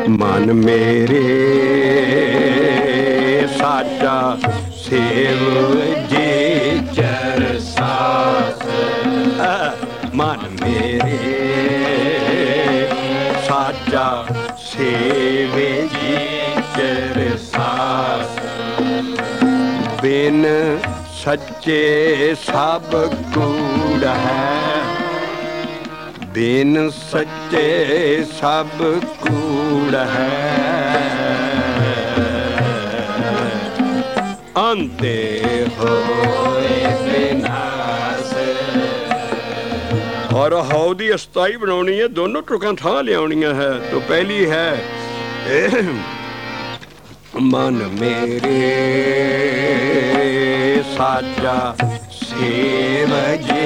मन मेरे साचा सेव जे चरसास। मन मेरे साचा सेव जे चरसास। बिन सच्चे सब कूड़ है, बिन सच्चे सब कूड़ है। अंते होए विनाश। और हाउ दी अस्ताई बनानी है, दोनों टुकां थां लियाउणियां है। तो पहली है मन मेरे साचा सेव जे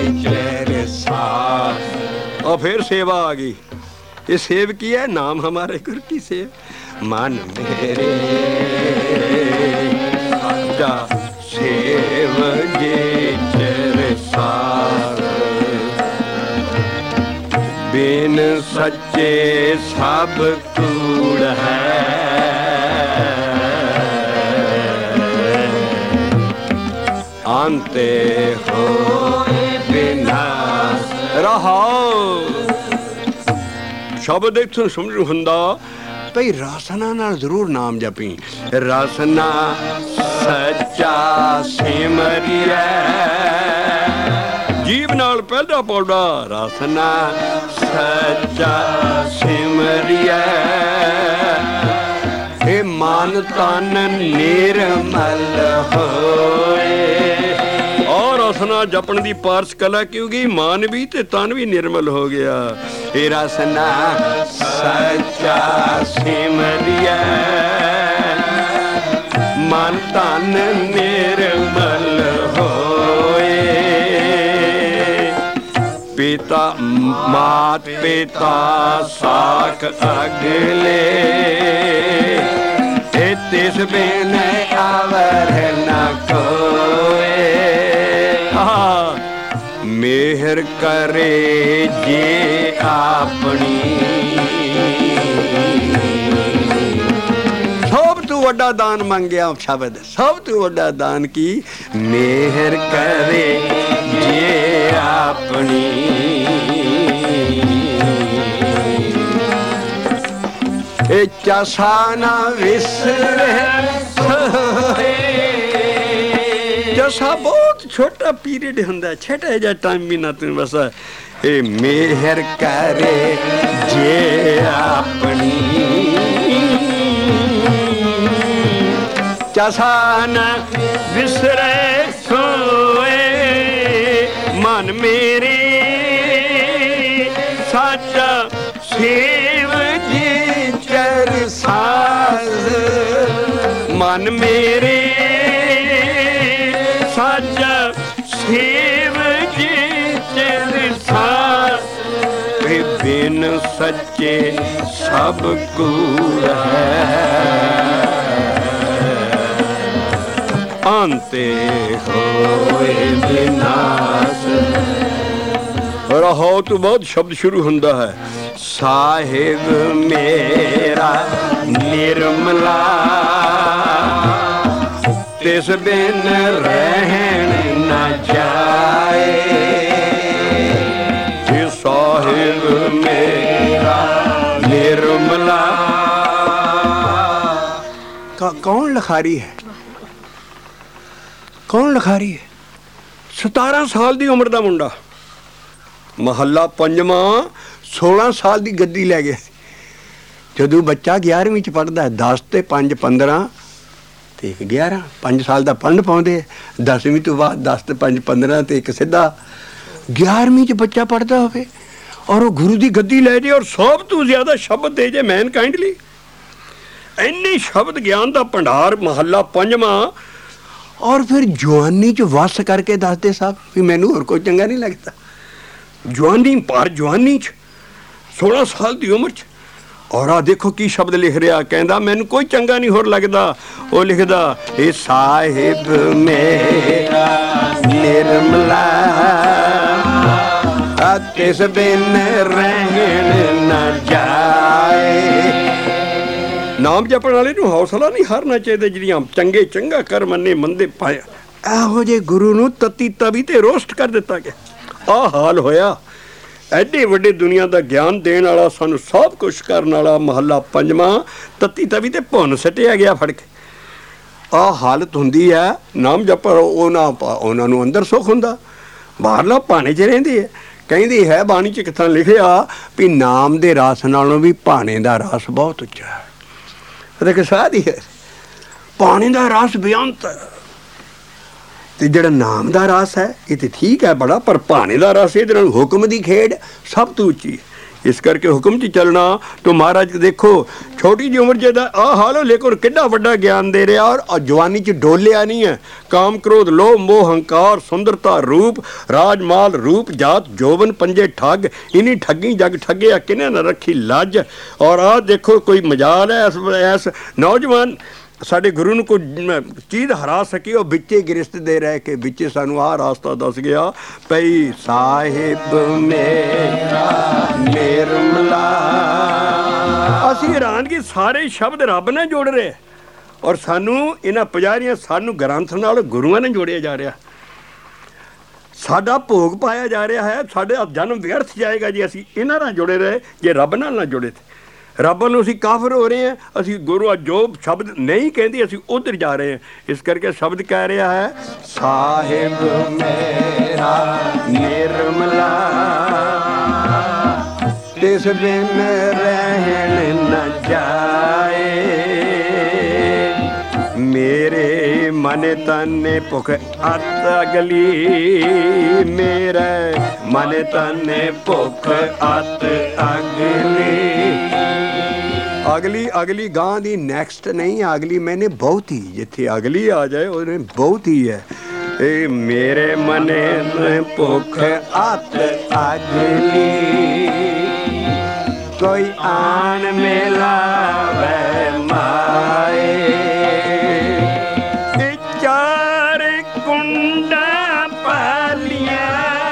चरसास। और फिर सेवा आ गई। ये सेव की है, नाम हमारे गुरु की सेव। मन मेरे साचा सेव जे चरसास। बिन सच्चे सब कूड़ है, अंते होए विनाश। रहाओ शब्द इत्थों समझ हुंदा भई रसना नाल जरूर नाम जपी। रसना सच्चा सिमरिया, जीव नाल पहला पौड़ा रसना सच्चा सिमरिया। हे मन तन निर्मल होए। और रसना जपन दी पारस कला क्योंकि मान भी ते तन भी निर्मल हो गया। हे रसना सच्चा सिमरिया, मन तन निर्मल होए। पिता मात पिता साख अगले, तिस बिन आवर न कोए। मेहर करे जे अपनी, सब तू वड्डा दान मंगया शब्द, सब तू वड्डा दान की। मेहर करे जे अपनी, चसा ना विसरे। चसा बहुत छोटा पीरियड हुंदा, छोटा जा टाइम भी ना तुम बस। ए मेहर करे जे अपनी, चसा ना विसरे सोए। मन मेरे साचा सेव जी चरसास। मन मेरे साचा सेव जी चरसास। बिन सच्चे सब कूड़ है, अंते होए विनाश। रहो तो बहुत शब्द शुरू हुंदा है। साहिब मेरा निर्मला, तिस बिन रहन न जाए। साहिब मेरा निर्मला। कौन लिखारी है, कौन लिखारी है? 17 साल की उम्र का मुंडा, महला पंजवा, 16 साल की गद्दी लै गया। जदों बच्चा 11वीं च पढ़ता है, 10 ते 5 15 ते 11, 5 साल का पढ़न पाते। 10वीं तो बाद 10 ते 5 15 ते एक सीधा 11वीं च बच्चा पढ़ता हो और वो गुरु की गद्दी लै जाए और सब तो ज्यादा शब्द दे जाए मैन काइंडली। इन्नी शब्द ज्ञान का भंडार, महला पंजवा। और फिर जवानी च वस करके दसदे साहब भी मैनू होर कोई चंगा नहीं लगता। जवानी पर जवानी च 16 साल की उम्र च। और आ देखो की शब्द लिख रहा, कहता मैनू कोई चंगा नहीं होर लगता। वो लिखदा ए साहिब मेरा निर्मला, तिस बिन रहन न जाए। ਨਾਮ ਜਪਣ ਵਾਲੇ ਨੂੰ ਹੌਸਲਾ ਨਹੀਂ ਹਾਰਨਾ ਚਾਹੀਦਾ। ਜਿਹੜੀਆਂ ਚੰਗੇ ਚੰਗਾ ਕਰ ਮੰਨੇ ਮੰਦੇ ਪਾਏ, ਇਹੋ ਜਿਹੇ ਗੁਰੂ ਨੂੰ ਤਤੀ ਤਵੀ ਤੇ ਰੋਸਟ ਕਰ ਦਿੱਤਾ ਗਿਆ। ਆਹ ਹਾਲ ਹੋਇਆ। ਐਡੇ ਵੱਡੇ ਦੁਨੀਆ ਦਾ ਗਿਆਨ ਦੇਣ ਵਾਲਾ, ਸਾਨੂੰ ਸਭ ਕੁਛ ਕਰਨ ਵਾਲਾ, ਮਹੱਲਾ ਪੰਜਵਾਂ, ਤਤੀ ਤਵੀ ਤੇ ਭੁੰਨ ਸੱਟਿਆ ਗਿਆ ਫੜ ਕੇ। ਆਹ ਹਾਲਤ ਹੁੰਦੀ ਹੈ। ਨਾਮ ਜਪ ਉਹਨਾਂ ਨੂੰ ਅੰਦਰ ਸੁੱਖ ਹੁੰਦਾ, ਬਾਹਰਲਾ ਭਾਣੇ 'ਚ ਰਹਿੰਦੇ ਹੈ। ਕਹਿੰਦੀ ਹੈ ਬਾਣੀ 'ਚ ਕਿੱਥਾਂ ਲਿਖਿਆ ਵੀ ਨਾਮ ਦੇ ਰਸ ਨਾਲੋਂ ਵੀ ਭਾਣੇ ਦਾ ਰਸ ਬਹੁਤ ਉੱਚਾ ਹੈ। ਉਹਦੇ ਕਿ ਸਾਧ ਹੀ ਹੈ, ਪਾਣੀ ਦਾ ਰਸ ਬੇਅੰਤ ਹੈ, ਤੇ ਜਿਹੜਾ ਨਾਮ ਦਾ ਰਸ ਹੈ ਇਹ ਤੇ ਠੀਕ ਹੈ ਬੜਾ, ਪਰ ਭਾਣੇ ਦਾ ਰਸ ਇਹਦੇ ਨਾਲ ਹੁਕਮ ਦੀ ਖੇਡ ਸਭ ਤੋਂ ਉੱਚੀ ਹੈ। ਇਸ ਕਰਕੇ ਹੁਕਮ 'ਚ ਚੱਲਣਾ। ਤੋ ਮਹਾਰਾਜ ਦੇਖੋ ਛੋਟੀ ਜਿਹੀ ਉਮਰ 'ਚ ਦਾ ਆਹ ਹਾਲ ਹੋ, ਲੇਕਿਨ ਕਿੱਡਾ ਵੱਡਾ ਗਿਆਨ ਦੇ ਰਿਹਾ। ਔਰ ਜਵਾਨੀ 'ਚ ਡੋਲਿਆ ਨਹੀਂ ਹੈ। ਕਾਮ ਕ੍ਰੋਧ ਲੋਭ ਮੋਹ ਹੰਕਾਰ ਸੁੰਦਰਤਾ ਰੂਪ ਰਾਜ ਮਾਲ ਰੂਪ ਜਾਤ ਜੋਬਨ ਪੰਜੇ ਠੱਗ, ਇਨੀ ਠੱਗੀ ਜਗ ਠੱਗਿਆ ਕਿਨੇ ਨਾ ਰੱਖੀ ਲੱਜ। ਔਰ ਆਹ ਦੇਖੋ ਕੋਈ ਮਜਾਲ ਹੈ ਇਸ ਨੌਜਵਾਨ ਸਾਡੇ ਗੁਰੂ ਨੂੰ ਕੋਈ ਚੀਜ਼ ਹਰਾ ਸਕੀ, ਉਹ ਵਿੱਚੇ ਗ੍ਰਸਤ ਦੇ ਰਹਿ ਕੇ ਵਿੱਚੇ ਸਾਨੂੰ ਆਹ ਰਾਸਤਾ ਦੱਸ ਗਿਆ ਪਈ ਸਾਹਿਬ ਮੇਰਾ ਨਿਰਮਲਾ। ਅਸੀਂ ਹੈਰਾਨ ਕਿ ਸਾਰੇ ਸ਼ਬਦ ਰੱਬ ਨਾਲ ਜੋੜ ਰਹੇ, ਔਰ ਸਾਨੂੰ ਇਹਨਾਂ ਪੁਜਾਰੀਆਂ ਸਾਨੂੰ ਗ੍ਰੰਥ ਨਾਲ ਗੁਰੂਆਂ ਨਾਲ ਜੋੜਿਆ ਜਾ ਰਿਹਾ। ਸਾਡਾ ਭੋਗ ਪਾਇਆ ਜਾ ਰਿਹਾ ਹੈ। ਸਾਡੇ ਜਨਮ ਵਿਅਰਥ ਜਾਏਗਾ ਜੇ ਅਸੀਂ ਇਹਨਾਂ ਨਾਲ ਜੁੜੇ ਰਹੇ, ਜੇ ਰੱਬ ਨਾਲ ਨਾ ਜੁੜੇ। ਰੱਬ ਨੂੰ ਅਸੀਂ ਕਾਫਰ ਹੋ ਰਹੇ ਹਾਂ। ਅਸੀਂ ਗੁਰੂ ਜੋ ਸ਼ਬਦ ਨਹੀਂ ਕਹਿੰਦੇ ਅਸੀਂ ਉੱਧਰ ਜਾ ਰਹੇ ਹਾਂ। ਇਸ ਕਰਕੇ ਸ਼ਬਦ ਕਹਿ ਰਿਹਾ ਹੈ ਸਾਹਿਬ ਮੇਰਾ ਨਿਰਮਲਾ, ਤਿਸ ਬਿਨ ਰਹਿਣ ਨ ਜਾਏ। ਮੇਰੇ ਮਨ ਤਨ ਭੁਖ ਅਤ ਅਗਲੀ, ਮੇਰੇ ਮਨ ਤਨ ਭੁਖ ਅਤ ਅਗਲੀ। ਅਗਲੀ ਗਾਂ ਦੀ ਨੈਕਸਟ ਨਹੀਂ, ਅਗਲੀ ਮੈਨੇ ਬਹੁਤ ਹੀ, ਜਿੱਥੇ ਅਗਲੀ ਆ ਜਾਏ ਉਹਨੇ ਬਹੁਤ ਹੀ ਹੈ। ਇਹ ਮੇਰੇ ਮਨੇ ਭੁੱਖ ਅਤ ਅਗਲੀ, ਕੋਈ ਆਣ ਮਿਲਾਵੇ ਮਾਏ। ਚਾਰ ਕੁੰਡਾ ਪਾਲੀਆਂ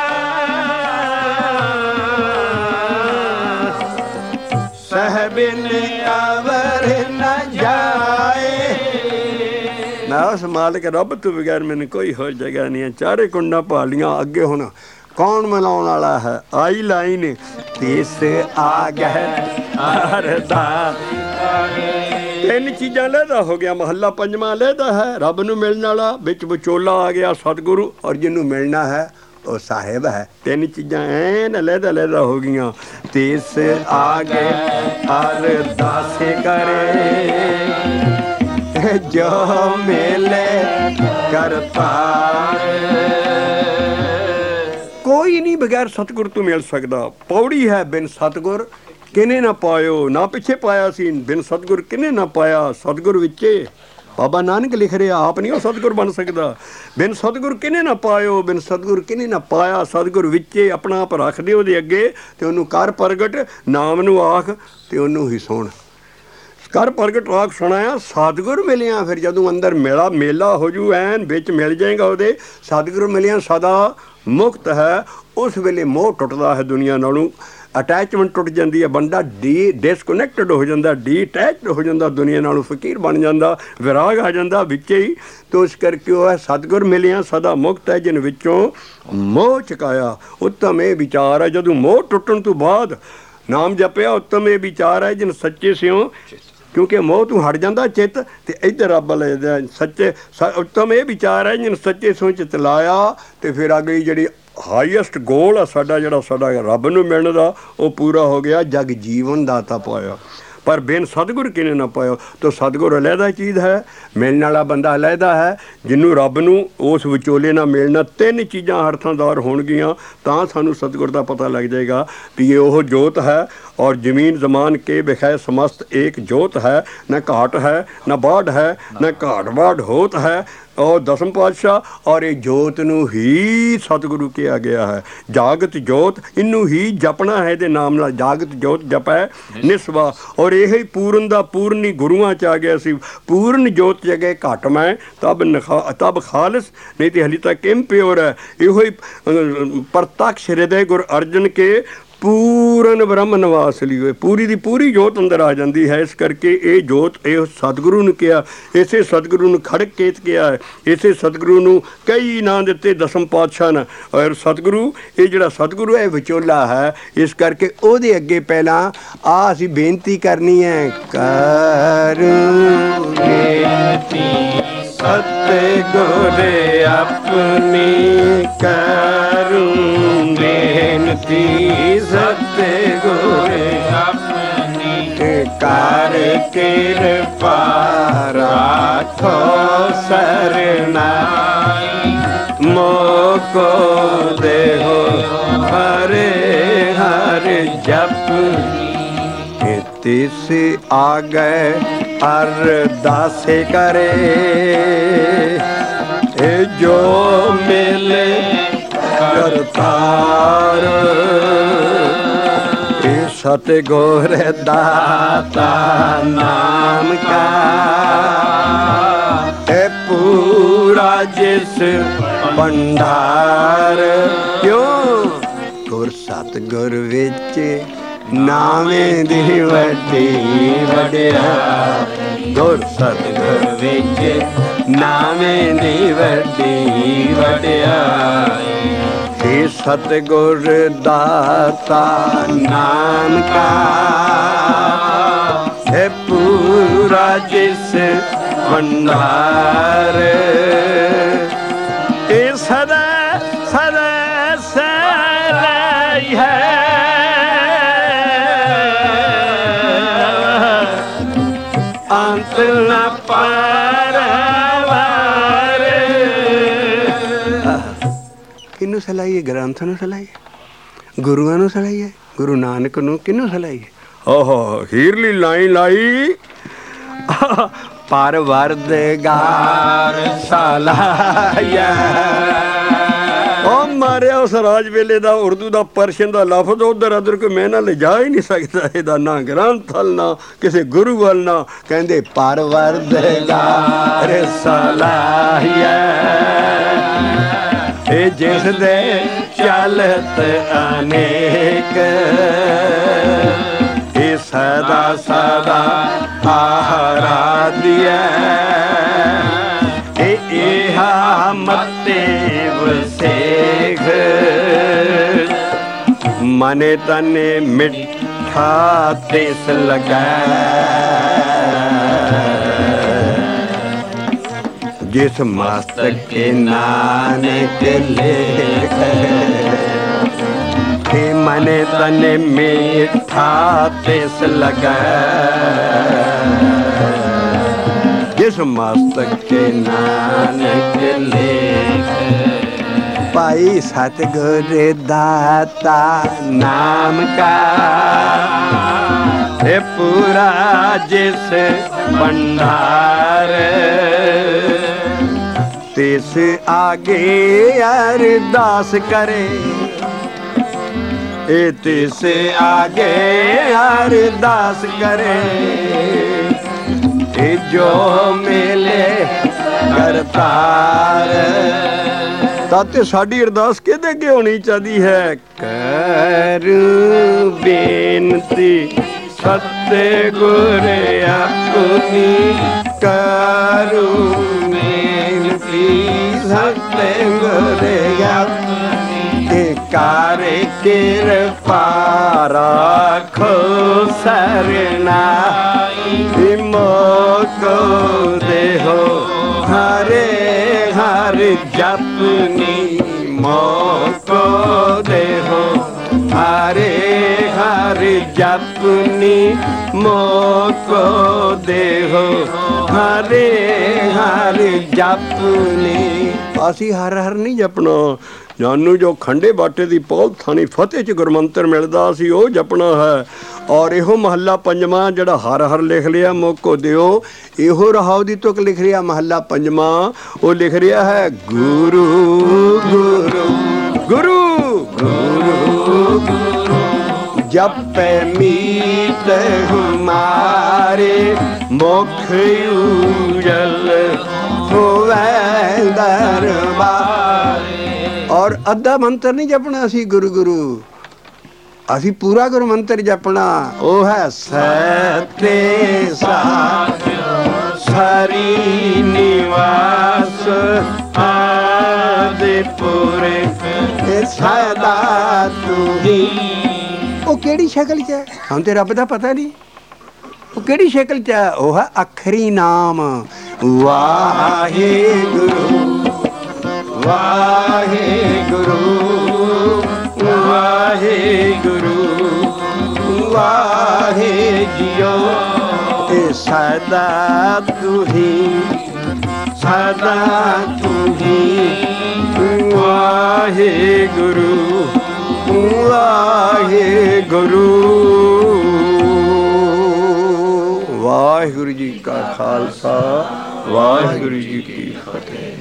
ਸਹਿਬਿਨ ਅਵਰ ਨ ਜਾਏ। ਮੈਂ ਉਸ ਮਾਲਕ ਰੱਬ ਤੋਂ ਬਗੈਰ ਮੈਨੂੰ ਕੋਈ ਹੋਰ ਜਗ੍ਹਾ ਨਹੀਂ ਹੈ। ਚਾਰੇ ਕੁੰਡਾਂ ਭਾਲੀਆਂ, ਅੱਗੇ ਹੁਣ ਕੌਣ ਮਿਲਾਉਣ ਵਾਲਾ ਹੈ? ਆਈ ਲਾਈਨ ਤਿਸ ਆ ਗਏ ਅਰਦਾ। ਤਿੰਨ ਚੀਜ਼ਾਂ ਲਹਿਦਾ ਹੋ ਗਿਆ। ਮਹੱਲਾ ਪੰਜਵਾਂ ਲਹਿਦਾ ਹੈ, ਰੱਬ ਨੂੰ ਮਿਲਣ ਵਾਲਾ, ਵਿੱਚ ਵਿਚੋਲਾ ਆ ਗਿਆ ਸਤਿਗੁਰੂ, ਔਰ ਜਿਹਨੂੰ ਮਿਲਣਾ ਹੈ ਉਹ ਸਾਹਿਬ ਹੈ। ਤਿੰਨ ਚੀਜ਼ਾਂ ਐਨ ਲਹਿਦਾ ਹੋ ਗਈਆਂ। ਤਿਸ ਆ ਗਏ ਅਰਦਾਸ ਕਰੇ, ਜੋ ਮਿਲੇ ਕਰਤਾਰ। ਕੋਈ ਨਹੀਂ ਬਗੈਰ ਸਤਿਗੁਰ ਤੋਂ ਮਿਲ ਸਕਦਾ। ਪੌੜੀ ਹੈ ਬਿਨ ਸਤਿਗੁਰ ਕਿਨੇ ਨਾ ਪਾਇਓ, ਨਾ ਪਿੱਛੇ ਪਾਇਆ ਸੀ, ਬਿਨ ਸਤਿਗੁਰ ਕਿਨੇ ਨਾ ਪਾਇਆ। ਸਤਿਗੁਰ ਵਿੱਚੇ ਬਾਬਾ ਨਾਨਕ ਲਿਖ ਰਿਹਾ, ਆਪ ਨਹੀਂ ਉਹ ਸਤਿਗੁਰ ਬਣ ਸਕਦਾ। ਬਿਨ ਸਤਿਗੁਰ ਕਿਨੇ ਨਾ ਪਾਇਓ, ਬਿਨ ਸਤਿਗੁਰ ਕਿਨੇ ਨਾ ਪਾਇਆ। ਸਤਿਗੁਰ ਵਿੱਚੇ ਆਪਣਾ ਆਪ ਰੱਖ ਦੇ ਉਹਦੇ ਅੱਗੇ, ਤੇ ਉਹਨੂੰ ਕਰ ਪ੍ਰਗਟ, ਨਾਮ ਨੂੰ ਆਖ ਤੇ ਉਹਨੂੰ ਹੀ ਸੁਣ। ਕਰ ਪ੍ਰਗਟ ਆਖ ਸੁਣਾਇਆ, ਸਤਿਗੁਰ ਮਿਲਿਆ। ਫਿਰ ਜਦੋਂ ਅੰਦਰ ਮੇਲਾ ਹੋ ਜੂ, ਐਨ ਵਿੱਚ ਮਿਲ ਜਾਏਗਾ ਉਹਦੇ। ਸਤਿਗੁਰ ਮਿਲਿਆ ਸਦਾ ਮੁਕਤ ਹੈ। ਉਸ ਵੇਲੇ ਮੋਹ ਟੁੱਟਦਾ ਹੈ ਦੁਨੀਆ ਨਾਲੋਂ, ਅਟੈਚਮੈਂਟ ਟੁੱਟ ਜਾਂਦੀ ਹੈ। ਬੰਦਾ ਡਿਸਕਨੈਕਟਡ ਹੋ ਜਾਂਦਾ, ਡੀਅਟੈਚਡ ਹੋ ਜਾਂਦਾ ਦੁਨੀਆ ਨਾਲੋਂ, ਫਕੀਰ ਬਣ ਜਾਂਦਾ, ਵਿਰਾਗ ਆ ਜਾਂਦਾ ਵਿੱਚੇ ਹੀ। ਤੋ ਇਸ ਕਰਕੇ ਉਹ ਹੈ ਸਤਿਗੁਰ ਮਿਲਿਆ ਸਦਾ ਮੁਕਤ ਹੈ, ਜਿਨ ਵਿੱਚੋਂ ਮੋਹ ਚੁਕਾਇਆ। ਉੱਤਮ ਇਹ ਵਿਚਾਰ ਹੈ, ਜਦੋਂ ਮੋਹ ਟੁੱਟਣ ਤੋਂ ਬਾਅਦ ਨਾਮ ਜਪਿਆ, ਉੱਤਮ ਇਹ ਵਿਚਾਰ ਹੈ ਜਿਨ ਸੱਚੇ ਸਿਓ, ਕਿਉਂਕਿ ਮੋਹ ਤੋਂ ਹਟ ਜਾਂਦਾ ਚਿੱਤ, ਤੇ ਇੱਧਰ ਰੱਬ ਲੈ ਸੱਚੇ। ਉੱਤਮ ਇਹ ਵਿਚਾਰ ਹੈ ਜਿਨ ਸੱਚੇ ਸਿਓ ਚਿੱਤ ਲਾਇਆ। ਤੇ ਫਿਰ ਅਗਲੀ ਜਿਹੜੀ ਹਾਈਐਸਟ ਗੋਲ ਆ ਸਾਡਾ, ਜਿਹੜਾ ਸਾਡਾ ਰੱਬ ਨੂੰ ਮਿਲਣ ਦਾ, ਉਹ ਪੂਰਾ ਹੋ ਗਿਆ। ਜਗ ਜੀਵਨ ਦਾਤਾ ਪਾਇਆ, ਪਰ ਬਿਨ ਸਤਿਗੁਰ ਕਿਨੇ ਨਾ ਪਾਇਆ। ਤਾਂ ਸਤਿਗੁਰ ਅਲੱਗਾ ਚੀਜ਼ ਹੈ, ਮਿਲਣ ਵਾਲਾ ਬੰਦਾ ਅਲੱਗਾ ਹੈ। ਜਿਹਨੂੰ ਰੱਬ ਨੂੰ ਉਸ ਵਿਚੋਲੇ ਨਾਲ ਮਿਲਣਾ, ਤਿੰਨ ਚੀਜ਼ਾਂ ਹਰਥਾਂਦਾਰ ਹੋਣਗੀਆਂ, ਤਾਂ ਸਾਨੂੰ ਸਤਿਗੁਰ ਦਾ ਪਤਾ ਲੱਗ ਜਾਏਗਾ ਵੀ ਇਹ ਉਹ ਜੋਤ ਹੈ। ਔਰ ਜ਼ਮੀਨ ਜ਼ਮਾਨ ਕੇ ਵਿਖੈ ਸਮਸਤ ਏਕ ਜੋਤ ਹੈ, ਨਾ ਘਾਟ ਹੈ ਨਾ ਬਾੜ ਹੈ, ਨਾ ਘਾਟ ਬਾੜ ਹੋਤ ਹੈ। ਔਰ ਦਸਮ ਪਾਤਸ਼ਾਹ, ਔਰ ਇਹ ਜੋਤ ਨੂੰ ਹੀ ਸਤਿਗੁਰੂ ਕਿਹਾ ਗਿਆ ਹੈ। ਜਾਗਤ ਜੋਤ, ਇਹਨੂੰ ਹੀ ਜਪਣਾ ਹੈ ਇਹਦੇ ਨਾਮ ਨਾਲ। ਜਾਗਤ ਜੋਤ ਜਪੈ ਨਿਸਵਾ। ਔਰ ਇਹ ਹੀ ਪੂਰਨ ਦਾ ਪੂਰਨੀ ਗੁਰੂਆਂ 'ਚ ਆ ਗਿਆ ਸੀ। ਪੂਰਨ ਜੋਤ ਜਗੇ ਘਟ ਮੈਂ ਤਬ ਖਾਲਸ, ਨਹੀਂ ਤੇ ਹਲੀ ਤੱਕ ਇੰਪਿਓਰ ਹੈ। ਇਹੋ ਹੀ ਪ੍ਰਤੱਖ ਹਿਰਦੇ ਗੁਰ ਅਰਜਨ ਕੇ ਪੂਰਨ ਬ੍ਰਹਮ ਨਿਵਾਸ ਲਈ ਹੋਏ, ਪੂਰੀ ਦੀ ਪੂਰੀ ਜੋਤ ਅੰਦਰ ਆ ਜਾਂਦੀ ਹੈ। ਇਸ ਕਰਕੇ ਇਹ ਜੋਤ, ਇਹ ਸਤਿਗੁਰੂ ਨੂੰ ਕਿਹਾ, ਇਸੇ ਸਤਿਗੁਰੂ ਨੂੰ ਖੜਕ ਕੇਤ ਕਿਹਾ ਹੈ, ਇਸੇ ਸਤਿਗੁਰੂ ਨੂੰ ਕਈ ਨਾਂ ਦਿੱਤੇ ਦਸਮ ਪਾਤਸ਼ਾਹ ਨੇ। ਔਰ ਸਤਿਗੁਰੂ, ਇਹ ਜਿਹੜਾ ਸਤਿਗੁਰੂ ਹੈ ਵਿਚੋਲਾ ਹੈ। ਇਸ ਕਰਕੇ ਉਹਦੇ ਅੱਗੇ ਪਹਿਲਾਂ ਆ ਅਸੀਂ ਬੇਨਤੀ ਕਰਨੀ ਹੈ, ਕਰੂੰ ਬੇਨਤੀ ਸਤਿਗੁਰ ਆਪਣੀ, ਕਰੂੰ ਬੇਨਤੀ ਸਤਿਗੁਰ ਆਪਣੀ, ਕਰ ਕਿਰਪਾ ਰਾਖੋ ਸਰਨਾਈ, ਮੋਕੋ ਦੇਹੋ ਹਰੇ ਹਰ ਜਪਨੀ। ਤਿਸ ਆ ਗਏ ਅਰਦਾਸੇ ਕਰੇ, ਇਹ ਜੋ ਮਿਲੇ ਕਰਤਾਰ, ਇਹ ਸਤਿਗੁਰ ਦਾਤਾ ਨਾਮ ਕਾ, ਇਹ ਪੂਰਾ ਜਿਸ ਭੰਡਾਰ। ਕਿਉਂ? ਗੁਰ ਸਤਿਗੁਰ ਵਿੱਚ ਨਾਵੇਂ ਦੀ ਵੱਡੀ ਵਡਿਆਈ, ਗੁਰ ਸਤਿਗੁਰ ਵਿੱਚ ਨਾਵੇਂ ਦੀ ਵੱਡੀ ਵਡਿਆਈ, हे ਸਤਿਗੁਰ ਦਾਤਾ ਨਾਮ ਕਾ, ਹੈ ਪੂਰਾ ਜਿਸ ਭੰਡਾਰ, ਇਹ ਸਦਾ ਸਦਾ ਸਦਾ ਹੈ, ਅੰਤ ਨ ਪਾਰਵਾਰ। ਕਿਹਨੂੰ ਸਲਾਹੀਏ? ਗ੍ਰੰਥ ਨੂੰ ਸਲਾਹੀਏ, ਗੁਰੂਆਂ ਨੂੰ ਸਲਾਹੀਏ, ਗੁਰੂ ਨਾਨਕ ਨੂੰ ਕਿਹਨੂੰ ਸਲਾਹੀਏ? ਓਹੋ, ਹੀਰਲੀ ਲਾਈਨ ਲਾਈ, ਪਰਵਰਦਗਾਰ ਸਲਾਹੀਆ। ਉਹ ਮਾਰਿਆ ਉਸ ਰਾਜ ਵੇਲੇ ਦਾ ਉਰਦੂ ਦਾ ਪਰਸ਼ੀਅਨ ਦਾ ਲਫ਼ਜ਼ ਉੱਧਰ ਉੱਧਰ ਕੋਈ ਮੈਂ ਨਾ ਲਿਜਾ ਹੀ ਨਹੀਂ ਸਕਦਾ ਇਹਦਾ, ਨਾ ਗ੍ਰੰਥ ਵੱਲ ਨਾ ਕਿਸੇ ਗੁਰੂ ਵੱਲ ਨਾ। ਕਹਿੰਦੇ ਪਰਵਰਦਗਾਰ ਸਲਾਹੀਆ, ਇਹ ਜਿਸ ਦੇ ਚਲਤ ਅਨੇਕ, ਇਹ ਸਦਾ ਸਦਾ ਆਰਾਧਿਆ, ਇਹ ਮਤੇ ਵਸੇਖ, ਮਨੇ ਤਨੇ ਮਿੱਠਾ ਤਿਸ ਲਗੈ, ਜਿਸ ਮਸਤਕ ਕੇ ਨਾਨਕ ਲੇਖ, हे मने तने मीठा तिस लगा, जिस मस्तक के नानक लेख, भाई सतगुर दाता नाम का, हे पूरा जिस भंडार, तिस आगे अरदास करे, तिस आगे अरदास करे, जो मिले करतार। ताते साडी अरदास किहदे अगे होनी चाहिदी है? करूं बेनती सतगुर अपनी, करूं बेनती सतगुर अपनी, कर किरपा राखो सरनाई, मोको देहो हरे हर जपनी, मोको देहो हरे हर जपनी, मोको देहो हरे हर जपनी। ਅਸੀਂ ਹਰ ਹਰ ਨਹੀਂ ਜਪਣਾ, ਜਾਨੂੰ ਜੋ ਖੰਡੇ ਬਾਟੇ ਦੀ ਪੌਲ ਥਾਣੀ ਫਤਿਹ 'ਚ ਗੁਰਮੰਤਰ ਮਿਲਦਾ ਸੀ ਉਹ ਜਪਣਾ ਹੈ। ਔਰ ਇਹੋ ਮਹੱਲਾ ਪੰਜਵਾਂ ਜਿਹੜਾ ਹਰ ਹਰ ਲਿਖ ਲਿਆ ਮੋਕੋ ਦਿਓ, ਇਹੋ ਰਹਾਉ ਦੀ ਤੁਕ ਲਿਖ ਰਿਹਾ ਮਹੱਲਾ ਪੰਜਵਾਂ, ਉਹ ਲਿਖ ਰਿਹਾ ਹੈ ਗੁਰੂ ਗੁਰੂ ਗੁਰੂ ਗੁਰੂ ਗੁਰੂ, ਜਪੈ ਮੀਤ ਹਮਾਰੇ ਮੁਖ ਉਜਲ ਹੋਵੇ ਦਰਬਾਰ। और अद्धा मंत्र नहीं जपना सी गुरु गुरु, ਅਸੀਂ ਪੂਰਾ ਗੁਰਮੰਤਰ ਜਪਣਾ। ਉਹ ਹੈ ਸਤੇ ਸਾਚੋ ਸਾਰੀ ਨਿਵਾਸ ਆਦਿ ਪੁਰਖ ਸਦਾ ਤੂੰ ਹੀ। ਉਹ ਕਿਹੜੀ ਸ਼ਕਲ 'ਚ ਹੈ? ਸਾਨੂੰ ਤੇ ਰੱਬ ਦਾ ਪਤਾ ਨਹੀਂ ਉਹ ਕਿਹੜੀ ਸ਼ਕਲ 'ਚ ਹੈ। ਉਹ ਹੈ ਅਖਰੀ ਨਾਮ ਵਾਹਿਗੁਰੂ ਵਾਹਿਗੁਰੂ ਵਾਹਿਗੁਰੂ ਵਾਹਿ ਜੀਓ। ਇਹ ਸਦਾ ਤੂੰ ਹੀ ਸਦਾ ਤੂੰ ਹੀ ਵਾਹਿਗੁਰੂ ਵਾਹਿਗੁਰੂ। ਵਾਹਿਗੁਰੂ ਜੀ ਕਾ ਖਾਲਸਾ ਵਾਹਿਗੁਰੂ ਜੀ ਕੀ ਫਤਿਹ।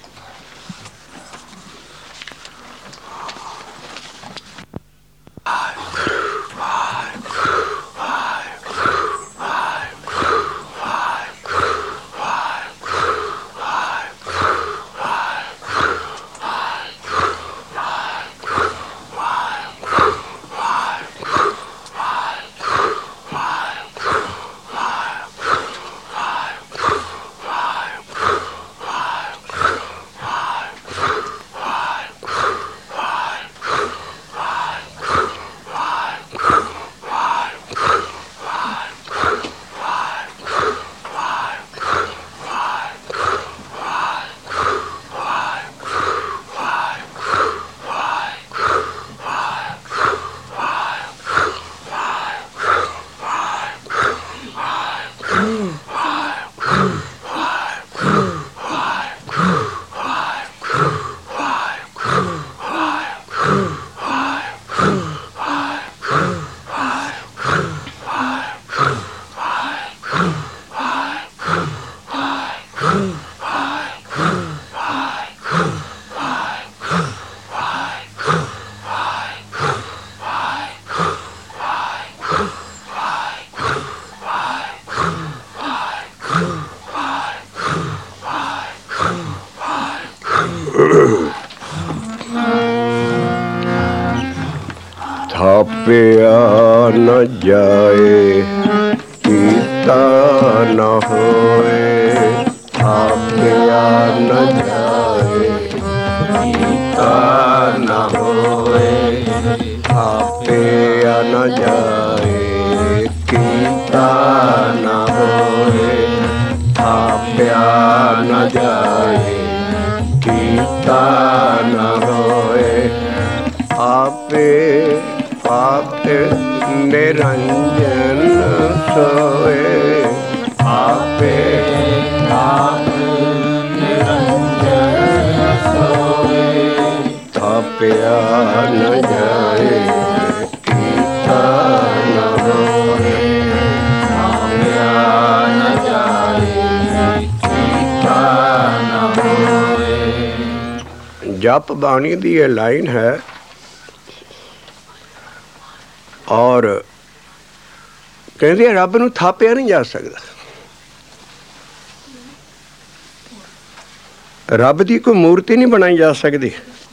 ਥਾਪਿਆ ਨ ਜਾਏ ਕੀਤਾ ਨ ਹੋਏ। ਥਾਪਿਆ ਨ ਜਾਏ ਕੀਤਾ ਨ ਹੋਏ। ਥਾਪਿਆ ਨ ਜਾਏ ਕੀਤਾ ਨ ਹੋਏ। ਥਾਪਿਆ ਨ ਜਾਏ ਕੀਤਾ ਨ ਹੋਏ। ਆਪੇ ਆਪ ਨਿਰੰਜਨ ਸੋਏ। ਆਪੇ ਆਪ ਨਿਰੰਜਨ ਸੋਏ। ਥਾਪਿਆ ਨ ਜਾਏ ਕੀਤਾ ਨ ਹੋਏ। ਥਾਪਿਆ ਨ ਜਾਏ ਕੀਤਾ ਨ ਹੋਏ। ਜਪ ਬਾਣੀ ਦੀ ਇਹ ਲਾਈਨ ਹੈ ਔਰ ਕਹਿੰਦੇ ਰੱਬ ਨੂੰ ਥਾਪਿਆ ਨਹੀਂ ਜਾ ਸਕਦਾ। ਰੱਬ ਦੀ ਕੋਈ ਮੂਰਤੀ ਨਹੀਂ ਬਣਾਈ ਜਾ ਸਕਦੀ।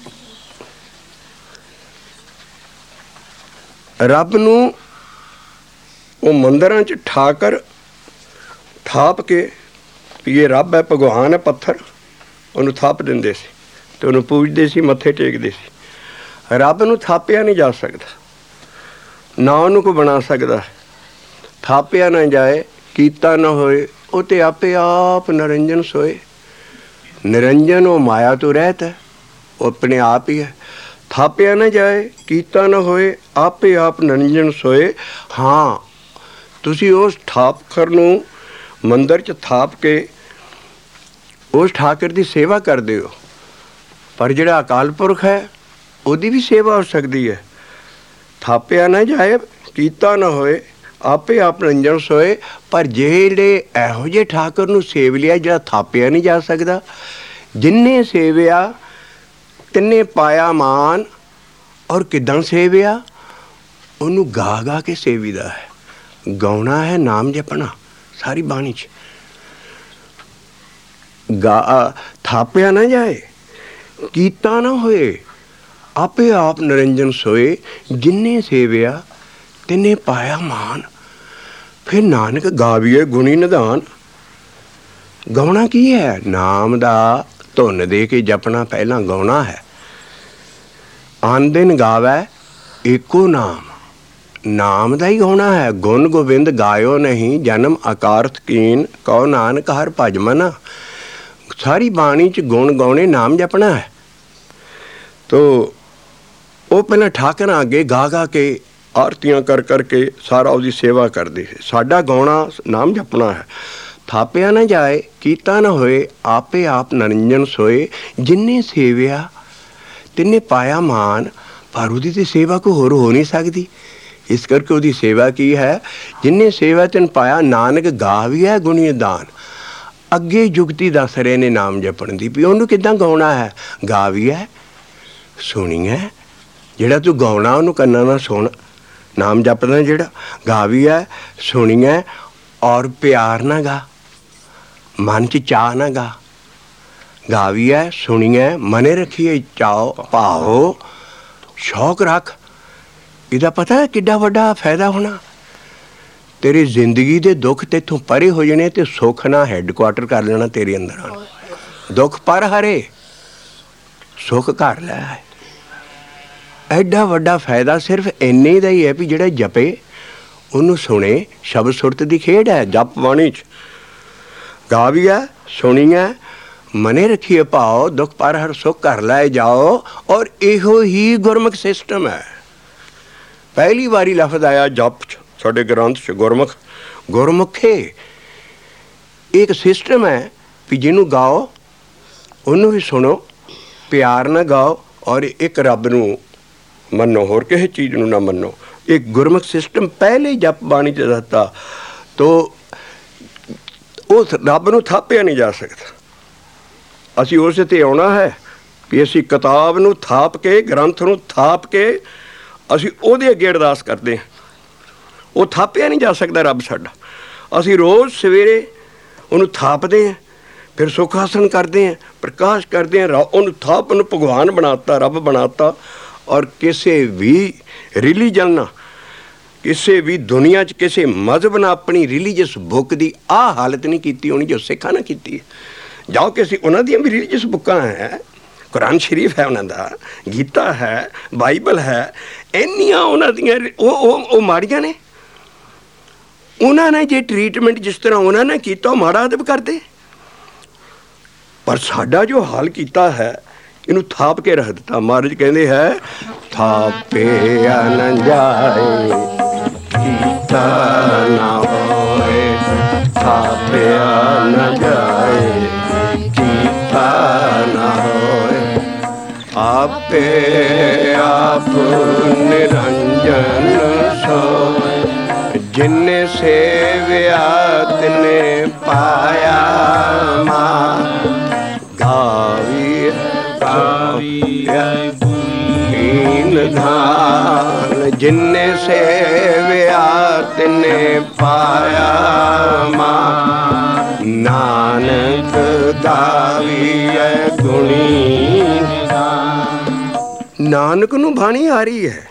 ਰੱਬ ਨੂੰ ਉਹ ਮੰਦਿਰਾਂ 'ਚ ਠਾਕਰ ਥਾਪ ਕੇ ਵੀ ਇਹ ਰੱਬ ਹੈ, ਭਗਵਾਨ ਹੈ, ਪੱਥਰ ਉਹਨੂੰ ਥਾਪ ਦਿੰਦੇ ਸੀ ਅਤੇ ਉਹਨੂੰ ਪੂਜਦੇ ਸੀ, ਮੱਥੇ ਟੇਕਦੇ ਸੀ। ਰੱਬ ਨੂੰ ਥਾਪਿਆ ਨਹੀਂ ਜਾ ਸਕਦਾ, ਨਾ ਉਹਨੂੰ ਕੋਈ ਬਣਾ ਸਕਦਾ। ਥਾਪਿਆ ਨਾ ਜਾਏ ਕੀਤਾ ਨਾ ਹੋਏ। ਉਹ ਤੇ ਆਪੇ ਆਪ ਨਿਰੰਜਨ ਸੋਏ। ਨਿਰੰਜਨ ਉਹ ਮਾਇਆ ਤੋਂ ਰਹਿਤ ਹੈ, ਉਹ ਆਪਣੇ ਆਪ ਹੀ ਹੈ। ਥਾਪਿਆ ਨਾ ਜਾਏ ਕੀਤਾ ਨਾ ਹੋਏ। ਆਪੇ ਆਪ ਨਿਰੰਜਨ ਸੋਏ। ਹਾਂ, ਤੁਸੀਂ ਉਸ ਠਾਕਰ ਨੂੰ ਮੰਦਰ 'ਚ ਥਾਪ ਕੇ ਉਸ ਠਾਕਰ ਦੀ ਸੇਵਾ ਕਰਦੇ ਹੋ, ਪਰ ਜਿਹੜਾ ਅਕਾਲ ਪੁਰਖ ਹੈ ਉਹਦੀ ਵੀ ਸੇਵਾ ਹੋ ਸਕਦੀ ਹੈ। ਥਾਪਿਆ ਨਾ ਜਾਏ ਕੀਤਾ ਨਾ ਹੋਏ। ਆਪੇ ਆਪ ਨਿਰੰਜਨ ਸੋਏ। ਪਰ ਜਿਹੜੇ ਇਹੋ ਜਿਹੇ ਠਾਕਰ ਨੂੰ ਸੇਵ ਲਿਆ ਜਿਹੜਾ ਥਾਪਿਆ ਨਹੀਂ ਜਾ ਸਕਦਾ, ਜਿੰਨੇ ਸੇਵਿਆ ਤਿੰਨੇ ਪਾਇਆ ਮਾਨ। ਔਰ ਕਿੱਦਾਂ ਸੇਵਿਆ? ਉਹਨੂੰ ਗਾ ਗਾ ਕੇ ਸੇਵੀਦਾ ਹੈ। ਗਾਉਣਾ ਹੈ, ਨਾਮ ਜਪਣਾ ਸਾਰੀ ਬਾਣੀ 'ਚ। ਥਾਪਿਆ ਨਾ ਜਾਏ ਕੀਤਾ ਨਾ ਹੋਏ। ਆਪੇ ਆਪ ਨਿਰੰਜਨ ਸੋਏ ਜਿਨੇ ਸੇਵਿਆ ਤਿਨੇ ਪਾਇਆ ਮਾਨ। ਫਿਰ ਨਾਨਕ ਗਾਵੀਏ ਗੁਣੀ ਨਿਧਾਨ। ਗਾਉਣਾ ਕੀ ਹੈ? ਨਾਮ ਦਾ ਧੁਨ ਦੇ ਕੇ ਜਪਣਾ ਪਹਿਲਾਂ ਗਾਉਣਾ ਹੈ। ਆਨ ਦਿਨ ਗਾਵੈ ਏਕੋ ਨਾਮ, ਨਾਮ ਦਾ ਹੀ ਗਾਉਣਾ ਹੈ। ਗੁਣ ਗੋਬਿੰਦ ਗਾਇਓ ਨਹੀਂ ਜਨਮ ਅਕਾਰਥ ਕੀਨ, ਕਹੋ ਨਾਨਕ ਹਰ ਭਜ ਮਨਾ। ਸਾਰੀ ਬਾਣੀ 'ਚ ਗੁਣ ਗਾਉਣੇ, ਨਾਮ ਜਪਣਾ ਹੈ। ਤੋ ਉਹ ਪਹਿਲਾਂ ਠਾਕਰਾਂ ਅੱਗੇ ਗਾ ਗਾ ਕੇ ਆਰਤੀਆਂ ਕਰ ਕਰਕੇ ਸਾਰਾ ਉਹਦੀ ਸੇਵਾ ਕਰਦੇ ਹੈ। ਸਾਡਾ ਗਾਉਣਾ ਨਾਮ ਜਪਣਾ ਹੈ। ਥਾਪਿਆ ਨਾ ਜਾਏ ਕੀਤਾ ਨਾ ਹੋਏ, ਆਪੇ ਆਪ ਨਿਰੰਜਨ ਸੋਏ ਜਿਨੇ ਸੇਵਿਆ ਤਿਨੇ ਪਾਇਆ ਮਾਨ। ਪਰ ਉਹਦੀ ਤਾਂ ਸੇਵਾ ਕੋਈ ਹੋਰ ਹੋ ਨਹੀਂ ਸਕਦੀ। ਇਸ ਕਰਕੇ ਉਹਦੀ ਸੇਵਾ ਕੀ ਹੈ? ਜਿਨੇ ਸੇਵਾ ਤਿਨ ਪਾਇਆ ਨਾਨਕ ਗਾਵੀਐ ਗੁਣੀ ਦਾਨ। ਅੱਗੇ ਜੁਗਤੀ ਦੱਸ ਰਹੇ ਨੇ ਨਾਮ ਜਪਣ ਦੀ, ਵੀ ਉਹਨੂੰ ਕਿੱਦਾਂ ਗਾਉਣਾ ਹੈ। ਗਾਵੀਐ ਸੁਣੀਐ, ਜਿਹੜਾ ਤੂੰ ਗਾਉਣਾ ਉਹਨੂੰ ਕੰਨਾਂ ਨਾਲ ਸੁਣ। ਨਾਮ ਜਪਦਾ ਜਿਹੜਾ, ਗਾਵੀਐ ਸੁਣੀਐ ਔਰ ਪਿਆਰ ਨਾ ਗਾ, ਮਨ 'ਚ ਚਾਅ ਨਾ ਗਾ। ਗਾਵੀਐ ਸੁਣੀਐ ਮਨੇ ਰੱਖੀਏ ਚਾਓ ਭਾਓ, ਸ਼ੌਕ ਰੱਖ। ਇਹਦਾ ਪਤਾ ਹੈ ਕਿੱਡਾ ਵੱਡਾ ਫਾਇਦਾ ਹੋਣਾ। ਤੇਰੀ ਜ਼ਿੰਦਗੀ ਦੇ ਦੁੱਖ ਤੇਥੋਂ ਪਰੇ ਹੋ ਜਾਣੇ ਤੇ ਸੁੱਖ ਨਾਲ ਹੈੱਡਕੁਆਟਰ ਕਰ ਲੈਣਾ ਤੇਰੇ ਅੰਦਰ ਆਣ। ਦੁੱਖ ਪਰ ਹਰੇ, ਸੁੱਖ ਕਰ ਲੈ। ਐਡਾ ਵੱਡਾ ਫਾਇਦਾ ਸਿਰਫ ਇੰਨੇ ਦਾ ਹੀ ਹੈ ਵੀ ਜਿਹੜਾ ਜਪੇ ਉਹਨੂੰ ਸੁਣੇ। ਸ਼ਬਦ ਸੁਰਤ ਦੀ ਖੇਡ ਹੈ ਜਪ ਬਾਣੀ 'ਚ। ਗਾਵੀਐ ਸੁਣੀਐ ਮਨੇ ਰੱਖੀਏ ਭਾਓ, ਦੁੱਖ ਪਰ ਹਰ ਸੁੱਖ ਕਰ ਲੈ ਜਾਓ। ਔਰ ਇਹੋ ਹੀ ਗੁਰਮੁਖ ਸਿਸਟਮ ਹੈ। ਪਹਿਲੀ ਵਾਰੀ ਲਫ਼ਜ਼ ਆਇਆ ਜਪ 'ਚ ਸਾਡੇ ਗ੍ਰੰਥ 'ਚ, ਗੁਰਮੁਖ। ਗੁਰਮੁਖੇ ਇੱਕ ਸਿਸਟਮ ਹੈ ਵੀ ਜਿਹਨੂੰ ਗਾਓ ਉਹਨੂੰ ਵੀ ਸੁਣੋ, ਪਿਆਰ ਨਾਲ ਗਾਓ ਔਰ ਇੱਕ ਰੱਬ ਨੂੰ ਮੰਨੋ, ਹੋਰ ਕਿਸੇ ਚੀਜ਼ ਨੂੰ ਨਾ ਮੰਨੋ। ਇੱਕ ਗੁਰਮੁਖ ਸਿਸਟਮ ਪਹਿਲੇ ਜਪ ਬਾਣੀ 'ਚ ਦਿੱਤਾ। ਤੋ ਉਸ ਰੱਬ ਨੂੰ ਥਾਪਿਆ ਨਹੀਂ ਜਾ ਸਕਦਾ। ਅਸੀਂ ਉਸ 'ਤੇ ਆਉਣਾ ਹੈ ਕਿ ਅਸੀਂ ਕਿਤਾਬ ਨੂੰ ਥਾਪ ਕੇ, ਗ੍ਰੰਥ ਨੂੰ ਥਾਪ ਕੇ ਅਸੀਂ ਉਹਦੇ ਅੱਗੇ ਅਰਦਾਸ ਕਰਦੇ ਹਾਂ। ਉਹ ਥਾਪਿਆ ਨਹੀਂ ਜਾ ਸਕਦਾ ਰੱਬ ਸਾਡਾ। ਅਸੀਂ ਰੋਜ਼ ਸਵੇਰੇ ਉਹਨੂੰ ਥਾਪਦੇ ਹਾਂ, ਫਿਰ ਸੁੱਖ ਆਸਣ ਕਰਦੇ ਹਾਂ, ਪ੍ਰਕਾਸ਼ ਕਰਦੇ ਹਾਂ। ਉਹਨੂੰ ਥਾਪ, ਉਹਨੂੰ ਭਗਵਾਨ ਬਣਾਤਾ, ਰੱਬ ਬਣਾਤਾ। ਔਰ ਕਿਸੇ ਵੀ ਰਿਲੀਜਨ ਨਾਲ, ਕਿਸੇ ਵੀ ਦੁਨੀਆ 'ਚ ਕਿਸੇ ਮਜ਼ਹਬ ਨਾਲ ਆਪਣੀ ਰਿਲੀਜੀਅਸ ਬੁੱਕ ਦੀ ਆਹ ਹਾਲਤ ਨਹੀਂ ਕੀਤੀ ਹੋਣੀ ਜੋ ਸਿੱਖਾਂ ਨੇ ਕੀਤੀ ਹੈ। ਜਾਓ ਕਿਸੇ ਉਹਨਾਂ ਦੀਆਂ ਵੀ ਰਿਲੀਜੀਅਸ ਬੁੱਕਾਂ ਹੈ, ਕੁਰਾਨ ਸ਼ਰੀਫ ਹੈ ਉਹਨਾਂ ਦਾ, ਗੀਤਾ ਹੈ, ਬਾਈਬਲ ਹੈ, ਇੰਨੀਆਂ ਉਹਨਾਂ ਦੀਆਂ ਉਹ ਮਾੜੀਆਂ ਨੇ। ਉਹਨਾਂ ਨੇ ਜੇ ਟਰੀਟਮੈਂਟ ਜਿਸ ਤਰ੍ਹਾਂ ਉਹਨਾਂ ਨੇ ਕੀਤਾ ਉਹ ਮਾੜਾ ਅਦਬ ਕਰਦੇ। ਪਰ ਸਾਡਾ ਜੋ ਹਾਲ ਕੀਤਾ ਹੈ, ਇਹਨੂੰ ਥਾਪ ਕੇ ਰੱਖ ਦਿੱਤਾ। ਮਹਾਰਾਜ ਕਹਿੰਦੇ ਹੈ ਥਾਪਿਆ ਨਾ ਜਾਏ ਕੀਤਾ ਨਾ ਹੋਏ, ਥਾਪਿਆ ਨਾ ਜਾਏ ਕੀਤਾ ਨਾ ਹੋਏ, ਆਪੇ ਆਪ ਨਿਰੰਜਨ ਸੋਏ ਜਿਨੇ ਸੇਵਿਆ ਤਿਨੇ ਪਾਇਆ ਮਾਨ। ਗਾਵੀਐ ਨਿਧਾਨ ਜਿਨੇ ਸੇਵਿਆ ਤਿਨੇ ਪਾਇਆ ਮਾਨ। ਨਾਨਕ ਗਾਵੀਐ ਗੁਣੀ ਨਿਧਾਨ। ਨਾਨਕ ਨੂੰ ਬਾਣੀ ਆ ਰਹੀ ਹੈ।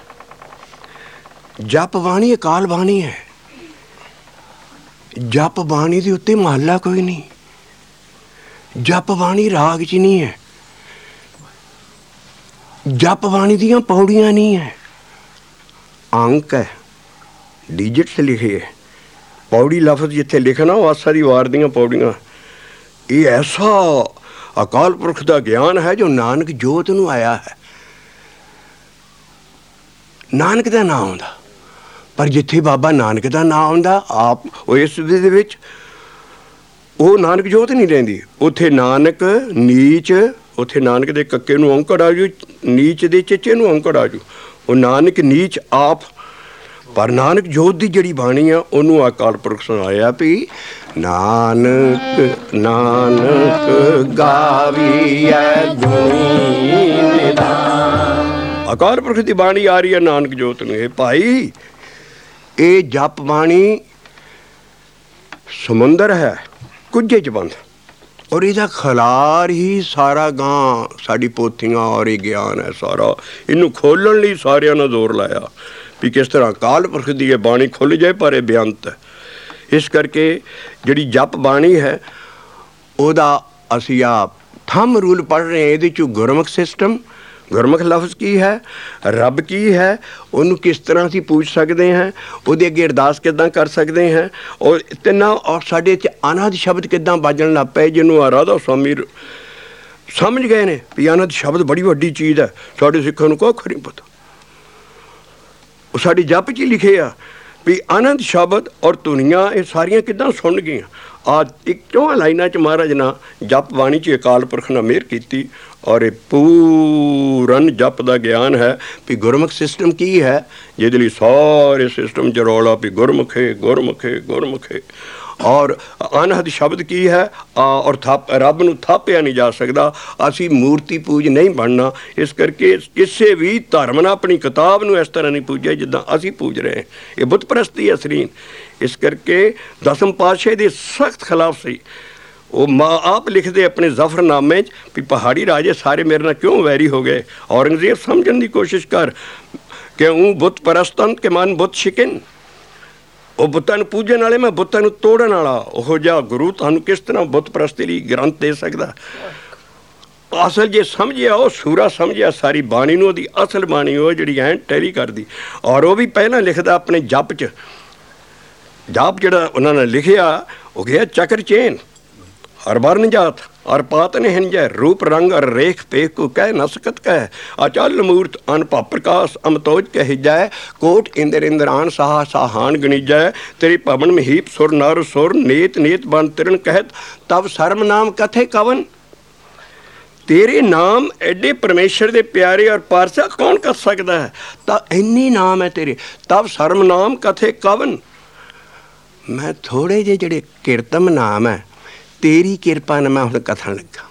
ਜਪ ਬਾਣੀ ਅਕਾਲ ਬਾਣੀ ਹੈ। ਜਪ ਬਾਣੀ ਦੇ ਉੱਤੇ ਮਹੱਲਾ ਕੋਈ ਨਹੀਂ। ਜਪ ਬਾਣੀ ਰਾਗ 'ਚ ਨਹੀਂ ਹੈ। ਜਪ ਬਾਣੀ ਦੀਆਂ ਪੌੜੀਆਂ ਨਹੀਂ ਹੈ, ਅੰਕ ਹੈ, ਡਿਜਿਟਸ ਲਿਖੇ ਹੈ। ਪੌੜੀ ਲਫ਼ਜ਼ ਜਿੱਥੇ ਲਿਖਣਾ ਉਹ ਆਸਾ ਦੀ ਵਾਰ ਦੀਆਂ ਪੌੜੀਆਂ। ਇਹ ਐਸਾ ਅਕਾਲ ਪੁਰਖ ਦਾ ਗਿਆਨ ਹੈ ਜੋ ਨਾਨਕ ਜੋਤ ਨੂੰ ਆਇਆ ਹੈ। ਨਾਨਕ ਦਾ ਨਾਂ ਆਉਂਦਾ, ਪਰ ਜਿੱਥੇ ਬਾਬਾ ਨਾਨਕ ਦਾ ਨਾਂ ਆਉਂਦਾ ਆਪ ਉਹ ਇਸ ਦੇ ਵਿੱਚ ਉਹ ਨਾਨਕ ਜੋਤ ਨਹੀਂ ਰਹਿੰਦੀ। ਉੱਥੇ ਨਾਨਕ ਨੀਚ, ਉੱਥੇ ਨਾਨਕ ਦੇ ਕੱਕੇ ਨੂੰ ਔਂਕੜ ਆ ਜੂ, ਨੀਚ ਦੇ ਚਿੱਚੇ ਨੂੰ ਔਂਕੜ ਆ ਜੂ। ਉਹ ਨਾਨਕ ਨੀਚ ਆਪ। ਪਰ ਨਾਨਕ ਜੋਤ ਦੀ ਜਿਹੜੀ ਬਾਣੀ ਆ ਉਹਨੂੰ ਅਕਾਲ ਪੁਰਖ ਸੁਣਾਇਆ ਵੀ ਨਾਨਕ ਨਾਨਕ ਗਾਵੀਐ ਗੁਣੀ ਨਿਧਾਨ। ਅਕਾਲ ਪੁਰਖ ਦੀ ਬਾਣੀ ਆ ਰਹੀ ਹੈ ਨਾਨਕ ਜੋਤ ਨੂੰ। ਇਹ ਭਾਈ ਇਹ ਜਪ ਬਾਣੀ ਸਮੁੰਦਰ ਹੈ, ਕੁੱਜੇ 'ਚ ਬੰਦ। ਔਰ ਇਹਦਾ ਖਲਾਰ ਹੀ ਸਾਰਾ ਗਾਂ ਸਾਡੀ ਪੋਥੀਆਂ ਔਰ ਇਹ ਗਿਆਨ ਹੈ ਸਾਰਾ। ਇਹਨੂੰ ਖੋਲ੍ਹਣ ਲਈ ਸਾਰਿਆਂ ਨੇ ਜ਼ੋਰ ਲਾਇਆ ਵੀ ਕਿਸ ਤਰ੍ਹਾਂ ਅਕਾਲ ਪੁਰਖ ਦੀ ਇਹ ਬਾਣੀ ਖੁੱਲ੍ਹ ਜਾਏ, ਪਰ ਇਹ ਬੇਅੰਤ ਹੈ। ਇਸ ਕਰਕੇ ਜਿਹੜੀ ਜਪ ਬਾਣੀ ਹੈ ਉਹਦਾ ਅਸੀਂ ਆ ਥੰਮ ਰੂਲ ਪੜ੍ਹ ਰਹੇ ਹਾਂ। ਇਹਦੇ 'ਚੋਂ ਗੁਰਮੁਖ ਸਿਸਟਮ, ਗੁਰਮੁਖ ਲਫ਼ਜ਼ ਕੀ ਹੈ, ਰੱਬ ਕੀ ਹੈ, ਉਹਨੂੰ ਕਿਸ ਤਰ੍ਹਾਂ ਅਸੀਂ ਪੁੱਛ ਸਕਦੇ ਹਾਂ, ਉਹਦੇ ਅੱਗੇ ਅਰਦਾਸ ਕਿੱਦਾਂ ਕਰ ਸਕਦੇ ਹਾਂ, ਔਰ ਤਿੰਨਾਂ ਔਰ ਸਾਡੇ 'ਚ ਅਨਹਦ ਸ਼ਬਦ ਕਿੱਦਾਂ ਬਾਜਣ ਲੱਗ ਪਏ, ਜਿਹਨੂੰ ਆ ਰਾਧਾ ਸਵਾਮੀ ਸਮਝ ਗਏ ਨੇ ਵੀ ਅਨਹਦ ਸ਼ਬਦ ਬੜੀ ਵੱਡੀ ਚੀਜ਼ ਹੈ। ਸਾਡੇ ਸਿੱਖਾਂ ਨੂੰ ਕੁੱਖ ਨਹੀਂ ਪਤਾ। ਉਹ ਸਾਡੀ ਜਪ 'ਚ ਹੀ ਲਿਖੇ ਆ ਵੀ ਅਨੰਦ ਸ਼ਬਦ ਔਰ ਧੁਨੀਆਂ ਇਹ ਸਾਰੀਆਂ ਕਿੱਦਾਂ ਸੁਣ ਗਈਆਂ। ਆ ਇੱਕ 4 ਲਾਈਨਾਂ 'ਚ ਮਹਾਰਾਜ ਨਾ ਜਪ ਬਾਣੀ 'ਚ ਅਕਾਲ ਪੁਰਖ ਨੇ ਮਿਹਰ ਕੀਤੀ ਔਰ ਇਹ ਪੂਰਨ ਜਪ ਦਾ ਗਿਆਨ ਹੈ ਵੀ ਗੁਰਮੁਖ ਸਿਸਟਮ ਕੀ ਹੈ, ਜਿਹਦੇ ਲਈ ਸਾਰੇ ਸਿਸਟਮ 'ਚ ਰੌਲਾ ਵੀ ਗੁਰਮੁਖੇ ਗੁਰਮੁਖੇ ਗੁਰਮੁਖੇ। ਔਰ ਅਨਹਦ ਸ਼ਬਦ ਕੀ ਹੈ, ਔਰ ਰੱਬ ਨੂੰ ਥਾਪਿਆ ਨਹੀਂ ਜਾ ਸਕਦਾ। ਅਸੀਂ ਮੂਰਤੀ ਪੂਜ ਨਹੀਂ ਬਣਨਾ। ਇਸ ਕਰਕੇ ਕਿਸੇ ਵੀ ਧਰਮ ਨਾਲ ਆਪਣੀ ਕਿਤਾਬ ਨੂੰ ਇਸ ਤਰ੍ਹਾਂ ਨਹੀਂ ਪੂਜਿਆ ਜਿੱਦਾਂ ਅਸੀਂ ਪੂਜ ਰਹੇ ਹਾਂ। ਇਹ ਬੁੱਤ ਪ੍ਰਸਤੀ ਹੈ ਸਰੀਨ। ਇਸ ਕਰਕੇ ਦਸਮ ਪਾਤਸ਼ਾਹ ਦੇ ਸਖਤ ਖਿਲਾਫ ਸੀ। ਉਹ ਆਪ ਲਿਖਦੇ ਆਪਣੇ ਜ਼ਫਰਨਾਮੇ 'ਚ ਵੀ ਪਹਾੜੀ ਰਾਜੇ ਸਾਰੇ ਮੇਰੇ ਨਾਲ ਕਿਉਂ ਵੈਰੀ ਹੋ ਗਏ। ਔਰੰਗਜ਼ੇਬ ਸਮਝਣ ਦੀ ਕੋਸ਼ਿਸ਼ ਕਰ ਕਿ ਉਹ ਬੁੱਤ ਪ੍ਰਸਤਨ ਕੇ ਮਨ ਬੁੱਤ ਸ਼ਿਕਨ, ਉਹ ਬੁੱਤਾਂ ਨੂੰ ਪੂਜਣ ਵਾਲੇ, ਮੈਂ ਬੁੱਤਾਂ ਨੂੰ ਤੋੜਨ ਵਾਲਾ। ਉਹੋ ਜਿਹਾ ਗੁਰੂ ਤੁਹਾਨੂੰ ਕਿਸ ਤਰ੍ਹਾਂ ਬੁੱਤ ਪ੍ਰਸਤੀ ਲਈ ਗ੍ਰੰਥ ਦੇ ਸਕਦਾ। ਅਸਲ ਜੇ ਸਮਝਿਆ, ਉਹ ਸੂਰਾ ਸਮਝਿਆ ਸਾਰੀ ਬਾਣੀ ਨੂੰ, ਉਹਦੀ ਅਸਲ ਬਾਣੀ ਉਹ ਜਿਹੜੀ ਐਂ ਟੈਲੀ ਕਰਦੀ। ਔਰ ਉਹ ਵੀ ਪਹਿਲਾਂ ਲਿਖਦਾ ਆਪਣੇ ਜਪ 'ਚ। ਜਪ ਜਿਹੜਾ ਉਹਨਾਂ ਨੇ ਲਿਖਿਆ ਉਹ ਗਿਆ ਚੱਕਰ ਚੇਨ ਹਰ ਵਰਨ ਜਾਤ ਔਰ ਪਾਤ ਨੇ ਹਿੰਜੈ ਰੂਪ ਰੰਗ ਔਰ ਰੇਖ ਪੇਖ ਕੋ ਕਹਿ ਨ ਸਕਤ ਕਹਿ ਅਚਲ ਮੂਰਤ ਅਨਭਾ ਪ੍ਰਕਾਸ਼ ਅਮਤੋਜ ਕਹਿਜੈ ਕੋਟ ਇੰਦਰ ਇੰਦਰਾਨ ਸਾਹਾ ਸਾਹਾਨ ਗਣੀਜੈ ਤੇਰੀ ਭਵਨ ਮਹੀਪ ਸੁਰ ਨਰ ਸੁਰ ਨੇਤ ਨੇਤ ਬਨ ਤਿਰਨ ਕਹਿਤ ਤਬ ਸਰਮ ਨਾਮ ਕਥੇ ਕਵਨ। ਤੇਰੇ ਨਾਮ ਐਡੇ ਪਰਮੇਸ਼ਰ ਦੇ ਪਿਆਰੇ ਔਰ ਪਾਰਸਾ ਕੌਣ ਕਰ ਸਕਦਾ ਹੈ। ਤਾਂ ਇੰਨੀ ਨਾਮ ਹੈ ਤੇਰੇ, ਤਬ ਸਰਮ ਨਾਮ ਕਥੇ ਕਵਨ। ਮੈਂ ਥੋੜ੍ਹੇ ਜਿਹੇ ਜਿਹੜੇ ਕੀਰਤਮ ਨਾਮ ਹੈ ਤੇਰੀ ਕਿਰਪਾ ਨਾਲ ਮੈਂ ਹੁਣ ਕਥਨ ਲੱਗਾ।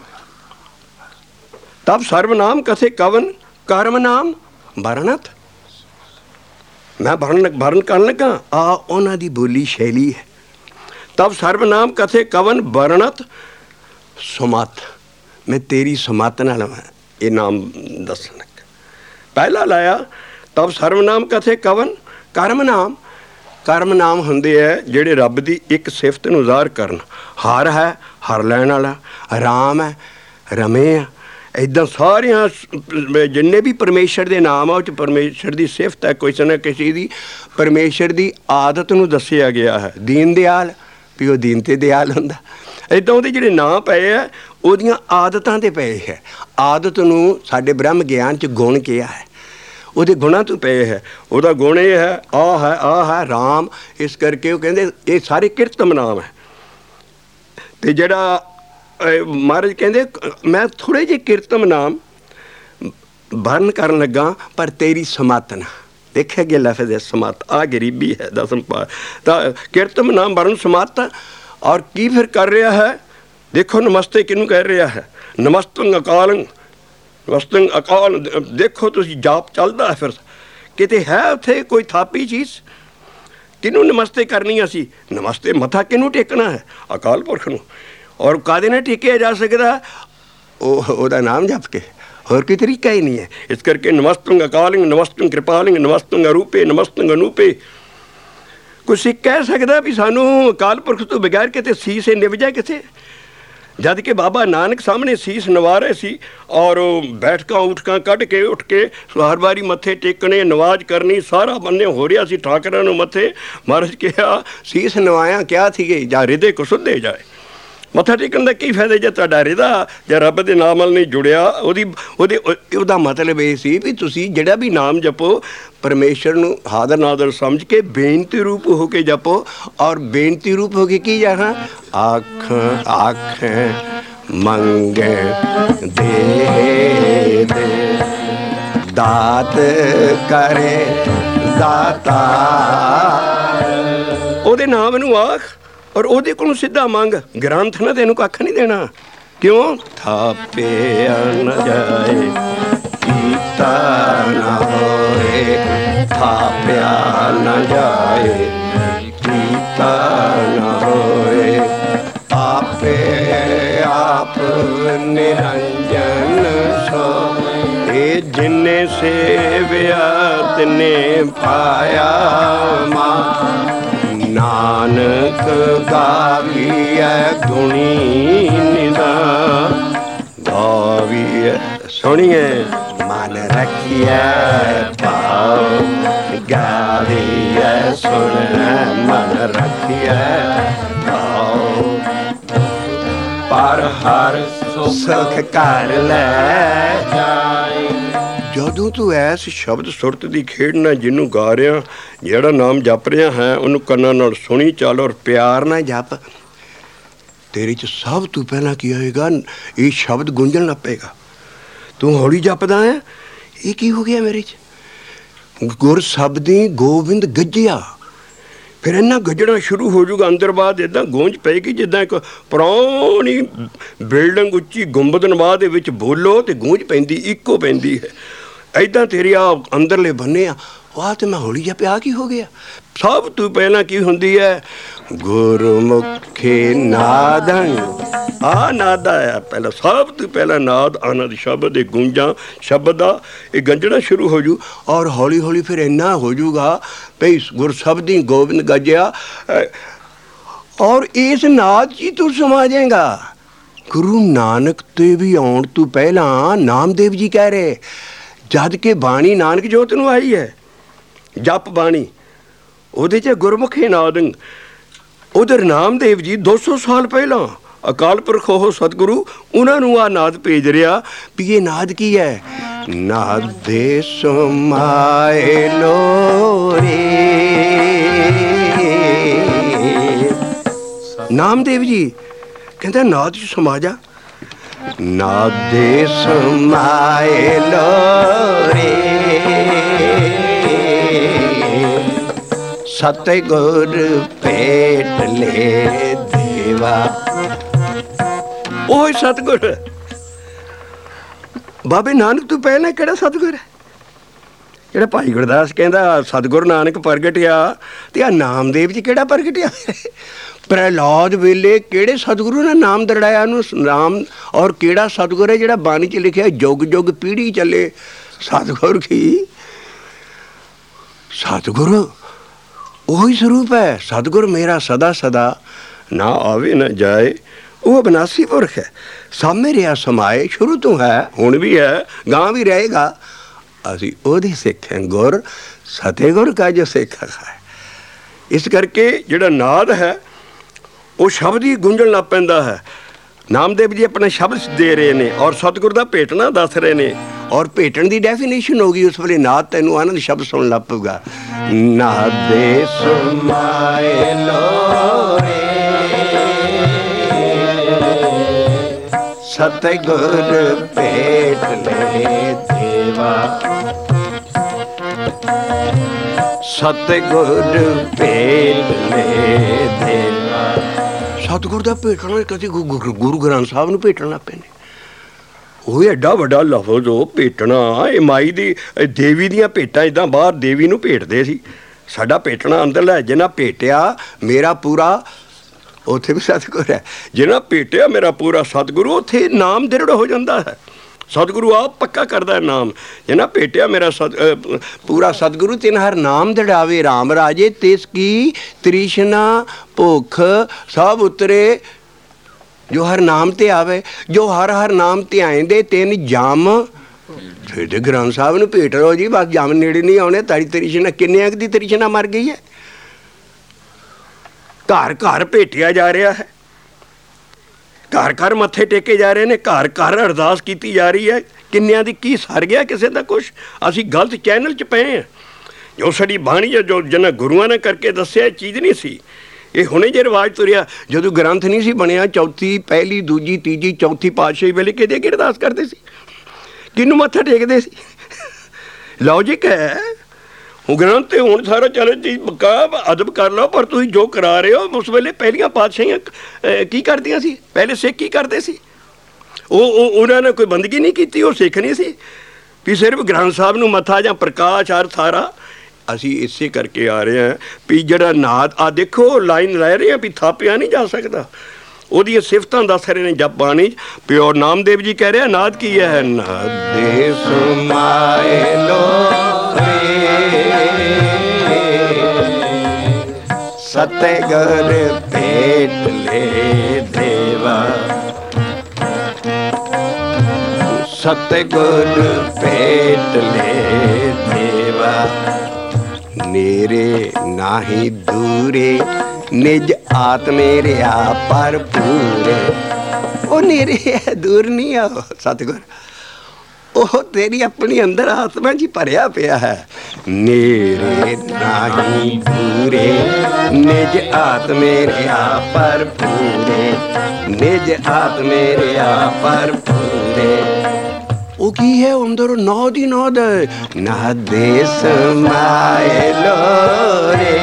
ਤਬ ਸਰਵਨਾਮ ਕਥੇ ਕਵਨ ਕਰਮ ਨਾਮ ਵਰਣਤ। ਮੈਂ ਵਰਨ ਕਰਨ ਲੱਗਾ। ਆ ਉਹਨਾਂ ਦੀ ਬੋਲੀ ਸ਼ੈਲੀ ਹੈ। ਤਬ ਸਰਵਨਾਮ ਕਥੇ ਕਵਨ ਵਰਣਤ ਸੁਮਤ। ਮੈਂ ਤੇਰੀ ਸੁਮਤ ਨਾਲ ਇਹ ਨਾਮ ਦੱਸਣ ਲੱਗਾ। ਪਹਿਲਾ ਲਾਇਆ ਤਬ ਸਰਵਨਾਮ ਕਥੇ ਕਵਨ ਕਰਮ ਨਾਮ। ਕਰਮ ਨਾਮ ਹੁੰਦੇ ਹੈ ਜਿਹੜੇ ਰੱਬ ਦੀ ਇੱਕ ਸਿਫਤ ਨੂੰ ਜ਼ਾਹਰ ਕਰਨ। ਹਰ ਹੈ ਹਰ ਲੈਣ ਵਾਲਾ, ਰਾਮ ਹੈ ਰਮੇ ਆ। ਇੱਦਾਂ ਸਾਰੀਆਂ ਜਿੰਨੇ ਵੀ ਪਰਮੇਸ਼ਰ ਦੇ ਨਾਮ ਆ ਉਹ 'ਚ ਪਰਮੇਸ਼ਰ ਦੀ ਸਿਫਤ ਹੈ ਕਿਸੇ ਨਾ ਕਿਸੇ ਦੀ। ਪਰਮੇਸ਼ਰ ਦੀ ਆਦਤ ਨੂੰ ਦੱਸਿਆ ਗਿਆ ਹੈ। ਦੀਨ ਦਿਆਲ ਵੀ ਉਹ ਦੀਨ 'ਤੇ ਦਿਆਲ ਹੁੰਦਾ। ਇੱਦਾਂ ਉਹਦੇ ਜਿਹੜੇ ਨਾਂ ਪਏ ਹੈ ਉਹਦੀਆਂ ਆਦਤਾਂ 'ਤੇ ਪਏ ਹੈ। ਆਦਤ ਨੂੰ ਸਾਡੇ ਬ੍ਰਹਮ ਗਿਆਨ 'ਚ ਗੁਣ ਕਿਹਾ ਹੈ, ਉਹਦੇ ਗੁਣਾਂ ਤੋਂ ਪਏ ਹੈ। ਉਹਦਾ ਗੁਣ ਇਹ ਹੈ ਆ ਹੈ ਰਾਮ। ਇਸ ਕਰਕੇ ਉਹ ਕਹਿੰਦੇ ਇਹ ਸਾਰੇ ਕਿਰਤਮ ਨਾਮ ਹੈ। ਅਤੇ ਜਿਹੜਾ ਮਹਾਰਾਜ ਕਹਿੰਦੇ ਮੈਂ ਥੋੜ੍ਹੇ ਜਿਹੇ ਕੀਰਤਮ ਨਾਮ ਵਰਨ ਕਰਨ ਲੱਗਾ ਪਰ ਤੇਰੀ ਸਮਤ ਨਾ। ਦੇਖਿਆ ਗਿਆ ਲਫ਼ਜ਼ ਹੈ ਸਮਤ, ਆ ਗਰੀਬੀ ਹੈ ਦਸਮ ਪਾ। ਤਾਂ ਕੀਰਤਮ ਨਾਮ ਵਰਨ ਸਮਤ। ਔਰ ਕੀ ਫਿਰ ਕਰ ਰਿਹਾ ਹੈ ਦੇਖੋ। ਨਮਸਤੇ ਕਿਹਨੂੰ ਕਹਿ ਰਿਹਾ ਹੈ? ਨਮਸਤੰ ਅਕਾਲੰ ਨਮਸਤੰ ਅਕਾਲ। ਦੇਖੋ ਤੁਸੀਂ ਜਾਪ ਚੱਲਦਾ ਫਿਰ ਕਿਤੇ ਹੈ ਉੱਥੇ ਕੋਈ ਥਾਪੀ ਚੀਜ਼। ਕਿਹਨੂੰ ਨਮਸਤੇ ਕਰਨੀ ਅਸੀਂ? ਨਮਸਤੇ ਮੱਥਾ ਕਿਹਨੂੰ ਟੇਕਣਾ ਹੈ? ਅਕਾਲ ਪੁਰਖ ਨੂੰ। ਔਰ ਕਾਹਦੇ ਨਾਲ ਟੇਕਿਆ ਜਾ ਸਕਦਾ? ਉਹਦਾ ਨਾਮ ਜਪ ਕੇ, ਹੋਰ ਕੋਈ ਤਰੀਕਾ ਹੀ ਨਹੀਂ ਹੈ। ਇਸ ਕਰਕੇ ਨਮਸਤੰ ਅਕਾਲਿੰਗ ਨਮਸਤੰ ਕਿਰਪਾਲਿੰਗ ਨਮਸਤੰ ਅਰੂਪੇ ਨਮਸਤੰ ਅਨੂਪੇ। ਕੋਈ ਸਿੱਖ ਕਹਿ ਸਕਦਾ ਵੀ ਸਾਨੂੰ ਅਕਾਲ ਪੁਰਖ ਤੋਂ ਬਗੈਰ ਕਿਤੇ ਸੀਸ ਨਿਭ ਜਾਏ ਕਿਸੇ? ਜਦ ਕਿ ਬਾਬਾ ਨਾਨਕ ਸਾਹਮਣੇ ਸੀਸ ਨਵਾ ਰਹੇ ਸੀ ਔਰ ਬੈਠਕਾਂ ਉੱਠਕਾਂ ਕੱਢ ਕੇ ਉੱਠ ਕੇ ਹਰ ਵਾਰੀ ਮੱਥੇ ਟੇਕਣੇ, ਨਵਾਜ਼ ਕਰਨੀ, ਸਾਰਾ ਬੰਨੇ ਹੋ ਰਿਹਾ ਸੀ ਠਾਕਰਾਂ ਨੂੰ ਮੱਥੇ। ਮਹਾਰਾਜ ਕਿਹਾ ਸੀਸ ਨਵਾਇਆ ਕਿਹਾ ਸੀਗੇ ਜਾਂ ਹਿਰਦੇ ਕੋ ਸੁੱਧੇ ਜਾਏ। ਮੱਥਾ ਟੇਕਣ ਦਾ ਕੀ ਫਾਇਦਾ ਜੇ ਤੁਹਾਡਾ ਹਿਰਦਾ ਜਾਂ ਰੱਬ ਦੇ ਨਾਮ ਨਾਲ ਨਹੀਂ ਜੁੜਿਆ। ਉਹਦਾ ਮਤਲਬ ਇਹ ਸੀ ਵੀ ਤੁਸੀਂ ਜਿਹੜਾ ਵੀ ਨਾਮ ਜਪੋ ਪਰਮੇਸ਼ਰ ਨੂੰ ਹਾਦਰ ਨਾਦਰ ਸਮਝ ਕੇ ਬੇਨਤੀ ਰੂਪ ਹੋ ਕੇ ਜਪੋ। ਔਰ ਬੇਨਤੀ ਰੂਪ ਹੋ ਕੇ ਕੀ ਜਾਣਾ? ਆਖ ਆਖ ਮੰਗੇ ਦੇ ਦਾਤ ਕਰੇ ਦਾਤਾ। ਉਹਦੇ ਨਾਮ ਨੂੰ ਆਖ ਔਰ ਉਹਦੇ ਕੋਲੋਂ ਸਿੱਧਾ ਮੰਗ। ਗ੍ਰੰਥ ਨਾ ਤੈਨੂੰ ਕੱਖ ਨਹੀਂ ਦੇਣਾ। ਕਿਉਂ? ਥਾਪਿਆ ਨਾ ਜਾਏ ਕੀਤਾ ਨਾ ਹੋਏ, ਥਾਪਿਆ ਨਾ ਜਾਏ ਕੀਤਾ ਨਾ ਹੋਏ, ਆਪੇ तिने पाया मान। नानक गाविया गुणी निदान, गाविया सुनिए मन रखिया पाओ, गाविया सुन मन रखिया पाओ। पर हर सुख कर ले जाए। ਜਦੋਂ ਤੂੰ ਐਸ ਸ਼ਬਦ ਸੁਰਤ ਦੀ ਖੇਡ ਨਾਲ ਜਿਹਨੂੰ ਗਾ ਰਿਹਾ, ਜਿਹੜਾ ਨਾਮ ਜਪ ਰਿਹਾ ਹੈ, ਉਹਨੂੰ ਕੰਨਾਂ ਨਾਲ ਸੁਣੀ ਚੱਲ ਔਰ ਪਿਆਰ ਨਾਲ ਜਪ। ਤੇਰੇ 'ਚ ਸਭ ਤੋਂ ਪਹਿਲਾਂ ਕੀ ਹੋਏਗਾ, ਇਹ ਸ਼ਬਦ ਗੂੰਜਣ ਲੱਗ ਪਏਗਾ। ਤੂੰ ਹੌਲੀ ਜਪਦਾ ਹੈ, ਇਹ ਕੀ ਹੋ ਗਿਆ ਮੇਰੇ 'ਚ? ਗੁਰ ਸ਼ਬਦੀ ਗੋਬਿੰਦ ਗੱਜਿਆ, ਫਿਰ ਇੰਨਾ ਗੱਜਣਾ ਸ਼ੁਰੂ ਹੋ ਜਾਊਗਾ, ਅੰਦਰ ਬਾਅਦ ਇੱਦਾਂ ਗੂੰਜ ਪਏਗੀ ਜਿੱਦਾਂ ਇੱਕ ਪੁਰਾਣੀ ਬਿਲਡਿੰਗ ਉੱਚੀ ਗੁੰਬਦ ਨਵਾਂ ਦੇ ਵਿੱਚ ਬੋਲੋ ਅਤੇ ਗੂੰਜ ਪੈਂਦੀ, ਇੱਕੋ ਪੈਂਦੀ ਹੈ। ਇੱਦਾਂ ਤੇਰੇ ਆ ਅੰਦਰਲੇ ਬੰਨੇ ਆ, ਵਾਹ ਤੇ ਮੈਂ ਹੌਲੀ ਜਿਹਾ ਪਿਆ, ਕੀ ਹੋ ਗਿਆ? ਸਭ ਤੋਂ ਪਹਿਲਾਂ ਕੀ ਹੁੰਦੀ ਹੈ, ਗੁਰਮੁਖੇ ਨਾਦੰ, ਆ ਨਾਦ ਆਇਆ ਪਹਿਲਾਂ, ਸਭ ਤੋਂ ਪਹਿਲਾਂ ਨਾਦ ਆਨੰਦ ਸ਼ਬਦ ਦੇ ਗੂੰਜਾਂ ਸ਼ਬਦ ਦਾ ਇਹ ਗੰਜਣਾ ਸ਼ੁਰੂ ਹੋ ਜੂ। ਔਰ ਹੌਲੀ ਹੌਲੀ ਫਿਰ ਇੰਨਾ ਹੋ ਜੂਗਾ ਭਈ ਗੁਰ ਸ਼ਬਦੀ ਗੋਬਿੰਦ ਗੱਜਿਆ, ਔਰ ਇਸ ਨਾਦ 'ਚ ਹੀ ਤੂੰ ਸਮਾ ਜਾਏਗਾ। ਗੁਰੂ ਨਾਨਕ 'ਤੇ ਵੀ ਆਉਣ ਤੋਂ ਪਹਿਲਾਂ ਨਾਮਦੇਵ ਜੀ ਕਹਿ ਰਹੇ, ਜਦ ਕਿ ਬਾਣੀ ਨਾਨਕ ਜੋਤ ਨੂੰ ਆਈ ਹੈ, ਜਪ ਬਾਣੀ ਉਹਦੇ 'ਚ ਗੁਰਮੁਖੇ ਨਾਦੰ। ਉਧਰ ਨਾਮਦੇਵ ਜੀ 200 ਸਾਲ ਪਹਿਲਾਂ ਅਕਾਲ ਪੁਰਖ ਉਹ ਸਤਿਗੁਰੂ, ਉਹਨਾਂ ਨੂੰ ਆਹ ਨਾਦ ਭੇਜ ਰਿਹਾ ਵੀ ਇਹ ਨਾਦ ਕੀ ਹੈ, ਨਾਦੇ ਸਮਾਏ ਲੋਰੇ। ਨਾਮਦੇਵ ਜੀ ਕਹਿੰਦਾ ਨਾਦ 'ਚ ਸਮਾ ਜਾ, ਨਾਦੇ ਸਮਾਏ ਲੋਰੇ, ਸਤਿਗੁਰ ਭੇਟ ਲੈ ਦੇਵਾ। ਉਹ ਸਤਿਗੁਰ ਬਾਬੇ ਨਾਨਕ ਤੋਂ ਪਹਿਲਾਂ ਕਿਹੜਾ ਸਤਿਗੁਰ ਹੈ? ਜਿਹੜਾ ਭਾਈ ਗੁਰਦਾਸ ਕਹਿੰਦਾ ਸਤਿਗੁਰੂ ਨਾਨਕ ਪ੍ਰਗਟਿਆ, ਤੇ ਆ ਨਾਮਦੇਵ ਜੀ ਕਿਹੜਾ ਪ੍ਰਗਟਿਆ? ਪ੍ਰਹਿਲਾਦ ਵੇਲੇ ਕਿਹੜੇ ਸਤਿਗੁਰੂ ਨੇ ਨਾਮ ਦਰੜਾਇਆ ਉਹਨੂੰ ਨਾਮ? ਔਰ ਕਿਹੜਾ ਸਤਿਗੁਰ ਹੈ ਜਿਹੜਾ ਬਾਣੀ 'ਚ ਲਿਖਿਆ ਜੁਗ ਜੁਗ ਪੀੜ੍ਹੀ ਚੱਲੇ? ਸਤਿਗੁਰ ਕੀ ਸਤਿਗੁਰੂ ਉਹੀ ਸਰੂਪ ਹੈ। ਸਤਿਗੁਰ ਮੇਰਾ ਸਦਾ ਸਦਾ ਨਾ ਆਵੇ ਨਾ ਜਾਏ, ਉਹ ਅਬਿਨਾਸੀ ਪੁਰਖ ਹੈ, ਸਾਹਮਣੇ ਰਿਹਾ ਸਮਾਏ, ਸ਼ੁਰੂ ਤੋਂ ਹੈ, ਹੁਣ ਵੀ ਹੈ, ਗਾਂ ਵੀ ਰਹੇਗਾ। ਅਸੀਂ ਉਹਦੇ ਸਿੱਖ ਹਾਂ, ਗੁਰ ਸਤਿਗੁਰ ਕਾ ਜੋ ਸਿੱਖ ਹੈ। ਇਸ ਕਰਕੇ ਜਿਹੜਾ ਨਾਦ ਹੈ ਉਹ ਸ਼ਬਦ ਹੀ ਗੂੰਜਣ ਲੱਗ ਪੈਂਦਾ ਹੈ। ਨਾਮਦੇਵ ਜੀ ਆਪਣਾ ਸ਼ਬਦ ਦੇ ਰਹੇ ਨੇ ਔਰ ਸਤਿਗੁਰ ਦਾ ਭੇਟਣਾ ਦੱਸ ਰਹੇ ਨੇ, ਔਰ ਭੇਟਣ ਦੀ ਡੈਫੀਨੇਸ਼ਨ ਹੋ ਗਈ ਉਸ ਵੇਲੇ। ਨਾਦ ਤੈਨੂੰ ਆਨੰਦ ਸ਼ਬਦ ਸੁਣਨ ਲੱਗ ਪਊਗਾ, ਨਾਦੇ ਸਮਾਏ ਲੋਰੇ, ਸਤਿਗੁਰ ਭੇਟ ਲੈ ਦੇਵਾ, ਸਤਿਗੁਰ ਭੇਟ ਲੈ ਦੇਵਾ। ਸਤਿਗੁਰ ਦਾ ਭੇਟਣਾ ਕਦੇ ਗੁਰੂ ਗ੍ਰੰਥ ਸਾਹਿਬ ਨੂੰ ਭੇਟਣ ਲੱਗ ਪਏ ਨੇ। ਉਹ ਐਡਾ ਵੱਡਾ ਲਫ਼ਜ਼ ਉਹ ਭੇਟਣਾ, ਇਹ ਮਾਈ ਦੀ ਦੇਵੀ ਦੀਆਂ ਭੇਟਾਂ ਇੱਦਾਂ ਬਾਹਰ ਦੇਵੀ ਨੂੰ ਭੇਟਦੇ ਸੀ। ਸਾਡਾ ਭੇਟਣਾ ਅੰਦਰ ਲੈ, ਜਿਹਨਾਂ ਭੇਟਿਆ ਮੇਰਾ ਪੂਰਾ, ਉੱਥੇ ਵੀ ਸਤਿਗੁਰ ਹੈ। ਜਿਹਨਾਂ ਭੇਟਿਆ ਮੇਰਾ ਪੂਰਾ ਸਤਿਗੁਰੂ, ਉੱਥੇ ਨਾਮ ਦ੍ਰਿੜ ਹੋ ਜਾਂਦਾ ਹੈ। ਸਤਿਗੁਰੂ ਆਪ ਪੱਕਾ ਕਰਦਾ ਨਾਮ। ਜਿਹਨਾਂ ਭੇਟਿਆ ਮੇਰਾ ਪੂਰਾ ਸਤਿਗੁਰੂ, ਤਿਨ ਹਰ ਨਾਮ ਦੜਾਵੇ ਰਾਮ ਰਾਜੇ, ਤਿਸ ਕੀ ਤ੍ਰਿਸ਼ਨਾ ਭੁੱਖ ਸਭ ਉਤਰੇ, ਜੋ ਹਰ ਨਾਮ ਤੇ ਆਵੇ, ਜੋ ਹਰ ਹਰ ਨਾਮ ਧਿਆਇਂਦੇ ਤਿੰਨ ਜਮ। ਫਿਰ ਤੇ ਗ੍ਰੰਥ ਸਾਹਿਬ ਨੂੰ ਭੇਟ ਲਓ ਜੀ, ਬਸ ਜਮ ਨੇੜੇ ਨਹੀਂ ਆਉਣੇ। ਤਾਰੀ ਤ੍ਰਿਸ਼ਨਾ ਕਿੰਨੇ ਦੀ ਤ੍ਰਿਸ਼ਨਾ ਮਰ ਗਈ ਹੈ। ਘਰ ਘਰ ਭੇਟਿਆ ਜਾ ਰਿਹਾ ਹੈ, ਘਰ ਘਰ ਮੱਥੇ ਟੇਕੇ ਜਾ ਰਹੇ ਨੇ, ਘਰ ਘਰ ਅਰਦਾਸ ਕੀਤੀ ਜਾ ਰਹੀ ਹੈ। ਕਿੰਨਿਆਂ ਦੀ ਕੀ ਸਰ ਗਿਆ, ਕਿਸੇ ਦਾ ਕੁਛ। ਅਸੀਂ ਗਲਤ ਚੈਨਲ 'ਚ ਪਏ ਹਾਂ। ਜੋ ਸਾਡੀ ਬਾਣੀ ਜੋ ਜਿਹਨਾਂ ਗੁਰੂਆਂ ਨੇ ਕਰਕੇ ਦੱਸਿਆ, ਇਹ ਚੀਜ਼ ਨਹੀਂ ਸੀ। ਇਹ ਹੁਣੇ ਜੇ ਰਿਵਾਜ ਤੁਰਿਆ, ਜਦੋਂ ਗ੍ਰੰਥ ਨਹੀਂ ਸੀ ਬਣਿਆ, ਚੌਥੀ ਪਹਿਲੀ ਦੂਜੀ ਤੀਜੀ ਚੌਥੀ ਪਾਤਸ਼ਾਹੀ ਵੇਲੇ ਕਿਹਦੇ ਕੀ ਅਰਦਾਸ ਕਰਦੇ ਸੀ, ਕਿਹਨੂੰ ਮੱਥਾ ਟੇਕਦੇ ਸੀ? ਲੌਜਿਕ ਹੈ। ਹੁਣ ਗ੍ਰੰਥ ਤੇ ਹੁਣ ਸਾਰਾ ਚੱਲ ਚੀਜ਼ ਪੱਕਾ ਅਦਬ ਕਰ ਲਓ, ਪਰ ਤੁਸੀਂ ਜੋ ਕਰਾ ਰਹੇ ਹੋ, ਉਸ ਵੇਲੇ ਪਹਿਲੀਆਂ ਪਾਤਸ਼ਾਹੀਆਂ ਕੀ ਕਰਦੀਆਂ ਸੀ? ਪਹਿਲੇ ਸਿੱਖ ਕੀ ਕਰਦੇ ਸੀ? ਉਹਨਾਂ ਨੇ ਕੋਈ ਬੰਦਗੀ ਨਹੀਂ ਕੀਤੀ, ਉਹ ਸਿੱਖ ਨਹੀਂ ਸੀ ਵੀ ਸਿਰਫ ਗ੍ਰੰਥ ਸਾਹਿਬ ਨੂੰ ਮੱਥਾ ਜਾਂ ਪ੍ਰਕਾਸ਼ ਅਰਥ ਸਾਰਾ। ਅਸੀਂ ਇਸੇ ਕਰਕੇ ਆ ਰਹੇ ਹਾਂ ਵੀ ਜਿਹੜਾ ਨਾਦ ਆ ਦੇਖੋ ਲਾਈਨ ਲੈ ਰਹੇ ਹਾਂ ਵੀ ਥਾਪਿਆ ਨਹੀਂ ਜਾ ਸਕਦਾ। ਉਹਦੀਆਂ ਸਿਫਤਾਂ ਦੱਸ ਰਹੇ ਨੇ ਜਪ ਬਾਣੀ। ਪਿਓ ਨਾਮਦੇਵ ਜੀ ਕਹਿ ਰਿਹਾ ਨਾਦ ਕੀ ਹੈ, ਨਾਦੇ ਸਮਾਏ ਲੋਰੇ, सतगुर भेट ले देवा, सतगुर भेट ले देवा। नेरे नाही दूरे निज आत्मे रिया पर पूरे। ओ नेरे है, दूर नहीं है सतगुर, ਉਹ ਤੇਰੀ ਆਪਣੀ ਅੰਦਰ ਆਤਮਾ 'ਚ ਭਰਿਆ ਪਿਆ ਹੈ। ਨੇਰੇ ਨਾਹੀ ਦੂਰੇ ਨਿਜ ਆਤਮੇ ਰਿਆ ਪਰ ਪੂਰੇ, ਨਿਜ ਆਤਮੇ ਰਿਆ ਪਰ ਪੂਰੇ। ਉਹ ਕੀ ਹੈ ਅੰਦਰ ਨੌ ਦੀ ਨੌਦ ਨਾ ਦੇ ਸਮਾਏ ਲੋਰੇ,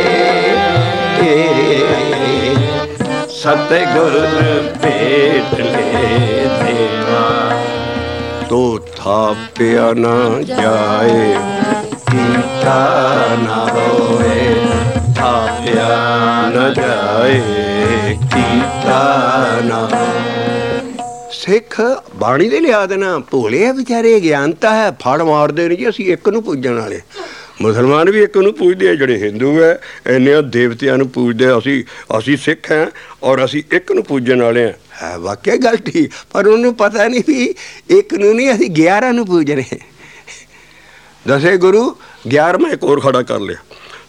ਸਤਿਗੁਰ ਭੇਟ ਲੈ ਦੇਵਾ। तो थाप्या न जाए कीता न होए, थाप्या न जाए कीता न। सिख बाणी दे लिया देना भोले बेचारे, ज्ञानता है, फड़ मारते नहीं जी असीं एक नूं पूजण वाले। मुसलमान भी एक नूं पूजते हैं, जिहड़े हिंदू है इन्ने देवतियां नूं पूजते, असीं सिख हैं और असीं एक नूं पूजण वाले हैं। है वाकई गल ठीक, पर उन्होंने पता नहीं भी एक नूं नहीं असीं 11 नूं पूज रहे। दसे गुरु 11वां एक और खड़ा कर लिया,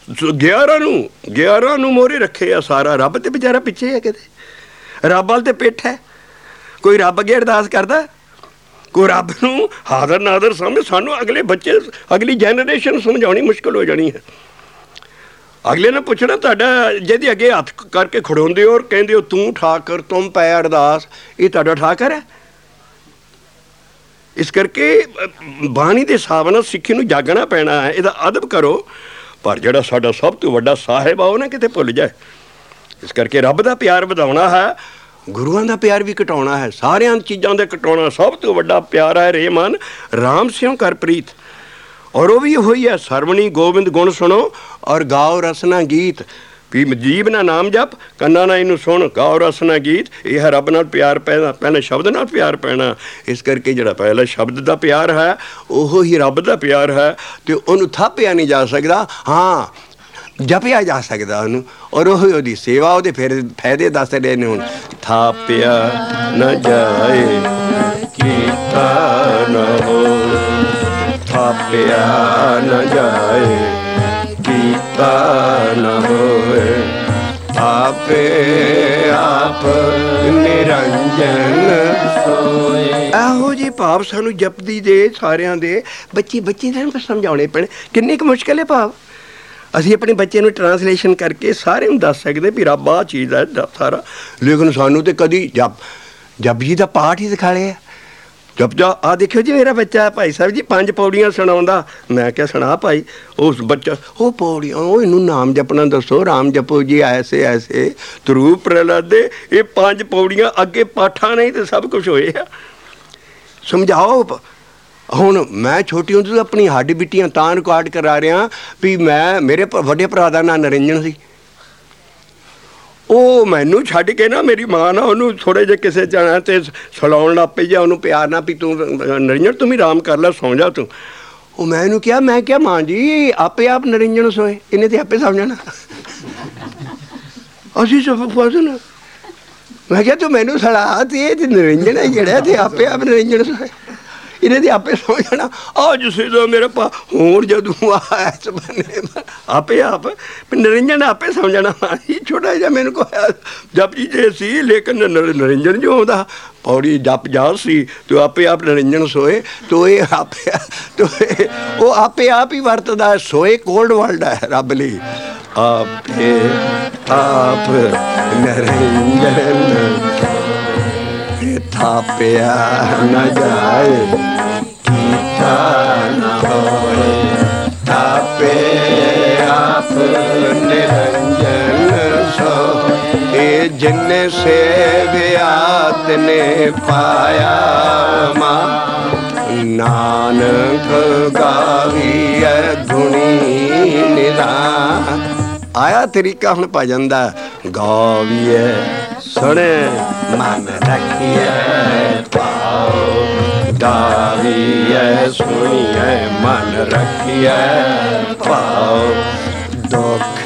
11 नूं मोहरे रखे आ सारा। रब ते बेचारा पिछे है, किते रब वाल ते पिठ है। कोई रब अगे अरदास करदा, कोई रब नूं हाज़र नाज़र समझ। सानू अगले बच्चे अगली जनरेशन समझाउणी मुश्किल हो जानी है। अगले ने पुछना तुहाडा जिहदे अगे हथ करके खड़ोंदे हो और कहंदे हो तू ठाकर तुम पै अरदास, ये तुहाडा ठाकर है। इस करके बाणी दे हिसाब नाल सिੱਖੀ नूं जागना पैना है, इहदा अदब करो। पर जिहड़ा साडा सब तो वड्डा साहिब आ, ओह ना किते भुल जाए। इस करके रब दा प्यार वधाउणा है, गुरुआं दा प्यार भी घटाउणा है, सारियां चीज़ां दे घटाउणा। सब तो वड्डा प्यार है रे मन राम सिंह कर प्रीत। और वो भी वही है, सरवणी गोबिंद गुण सुनो और गाओ रसना गीत। भी जीव ना नाम जप, कन्ना ना इनू सुन, गाओ रसना गीत। यह रब नाल प्यार पैना, पहले शब्द नाल प्यार पैना। इस करके जिहड़ा पहला शब्द दा प्यार है ओहो ही रब दा प्यार है, तो उन्होंने थापिया नहीं जा सकता। हाँ जपिया जा सकता उन्होंने, और वही ਉਹਦੀ सेवा ਉਹਦੇ फिर फायदे दस रहे ने। ਹੁਣ थापिया न जाए कीता न हो, थापिया न जाए कीता न होए, आपे आप निरंजन सोए। ਇਹੋ ਜਿਹੇ ਭਾਵ ਸਾਨੂੰ ਜਪਦੀ ਦੇ ਸਾਰਿਆਂ ਦੇ ਬੱਚੇ ਨੂੰ ਸਮਝਾਉਣੇ ਪੈਣੇ। ਕਿੰਨੀ ਕੁ ਮੁਸ਼ਕਿਲ ਹੈ ਭਾਵ। ਅਸੀਂ ਆਪਣੇ ਬੱਚੇ ਨੂੰ ਟਰਾਂਸਲੇਸ਼ਨ ਕਰਕੇ ਸਾਰਿਆਂ ਨੂੰ ਦੱਸ ਸਕਦੇ ਵੀ ਰੱਬ ਆਹ ਚੀਜ਼ ਹੈ ਸਾਰਾ, ਲੇਕਿਨ ਸਾਨੂੰ ਤਾਂ ਕਦੀ ਜਪਜੀ ਦਾ ਪਾਠ ਹੀ ਸਿਖਾ ਲਿਆ। ਜਪ ਜਾ ਆ ਦੇਖਿਓ ਜੀ ਮੇਰਾ ਬੱਚਾ ਭਾਈ ਸਾਹਿਬ ਜੀ 5 ਪੌੜੀਆਂ ਸੁਣਾਉਂਦਾ। ਮੈਂ ਕਿਹਾ ਸੁਣਾ ਭਾਈ। ਉਸ ਬੱਚਾ ਉਹ ਪੌੜੀਆਂ, ਉਹ ਇਹਨੂੰ ਨਾਮ ਜਪਣਾ ਦੱਸੋ, ਰਾਮ ਜਪੋ ਜੀ ਐਸੇ ਐਸੇ ਧਰੂ ਪ੍ਰਹਲਾਦੇ। ਇਹ 5 ਪੌੜੀਆਂ ਅੱਗੇ ਪਾਠਾਂ ਨਹੀਂ ਤੇ ਸਭ ਕੁਛ ਹੋਏ ਆ। ਸਮਝਾਓ। ਹੁਣ ਮੈਂ ਛੋਟੀ ਹੁੰਦੀ ਤੋਂ ਆਪਣੀ ਹੱਡ ਬਿੱਟੀਆਂ ਤਾਂ ਰਿਕਾਰਡ ਕਰਾ ਰਿਹਾ ਵੀ ਮੈਂ ਮੇਰੇ ਵੱਡੇ ਭਰਾ ਦਾ ਨਾਂ ਨਰਿੰਜਨ ਸੀ। ਉਹ ਮੈਨੂੰ ਛੱਡ ਕੇ ਨਾ ਮੇਰੀ ਮਾਂ ਨਾ ਉਹਨੂੰ ਥੋੜ੍ਹੇ ਜਿਹੇ ਕਿਸੇ ਜਾਣਾ ਤੇ ਸੁਲਾਉਣ ਲੱਗ ਪਈ ਜਾਂ ਉਹਨੂੰ ਪਿਆਰ ਨਾਲ ਵੀ ਤੂੰ ਨਰਿੰਜਨ ਤੂੰ ਵੀ ਆਰਾਮ ਕਰ ਲੈ, ਸੌਂ ਜਾ ਤੂੰ। ਉਹ ਮੈਂ ਇਹਨੂੰ ਕਿਹਾ, ਮੈਂ ਕਿਹਾ ਮਾਂ ਜੀ ਆਪੇ ਆਪ ਨਰਿੰਜਨ ਸੋਏ, ਇਹਨੇ ਤੇ ਆਪੇ ਸਮਝਣਾ। ਅਸੀਂ ਸਭ ਫਸਣਾ। ਮੈਂ ਕਿਹਾ ਤੂੰ ਮੈਨੂੰ ਸਲਾਹ ਤੇ ਨਰਿੰਜਨ ਹੈ ਜਿਹੜਾ ਤੇ ਆਪੇ ਆਪ ਨਰਿੰਜਨ ਸੋਏ, ਇਹਨੇ ਤੇ ਆਪੇ ਸੌਂ ਜਾਣਾ। ਅੱਜ ਸਿੱਧਾ ਮੇਰੇ ਪਾ ਹੁਣ ਜਦੋਂ ਆਇਆ ਇਸ ਬੰਨੇ ਆਪੇ ਆਪ ਨਰਿੰਜਨ ਆਪੇ ਸਮਝ ਜਾਣਾ। ਛੋਟਾ ਜਿਹਾ ਮੈਨੂੰ ਕੋਇਆ ਜਪ ਜੀ ਜੇ ਸੀ, ਲੇਕਿਨ ਨਰਿੰਜਨ ਜੋ ਆਉਂਦਾ ਪੌੜੀ ਜਪ ਜਾ ਸੀ ਤੇ ਆਪੇ ਆਪ ਨਰਿੰਜਨ ਸੋਏ। ਤੋ ਇਹ ਆਪੇ ਉਹ ਆਪੇ ਆਪ ਹੀ ਵਰਤਦਾ। ਸੋਏ ਕੋਲਡ ਵਰਲਡ ਹੈ ਰੱਬ ਲਈ। ਆਪੇ ਆਪ ਨਰਿੰਜਨ थापिया न जाए कीता न होए, थापे आप निरंजन सोए। जिन सेविया तिने पाया मां, नानक गावीए गुणी निधान। आया तरीका हुण भजन दा, गावीए सुने मन रखिए पाओ, गावीए सुनिए मन रखिए पाओ। दुख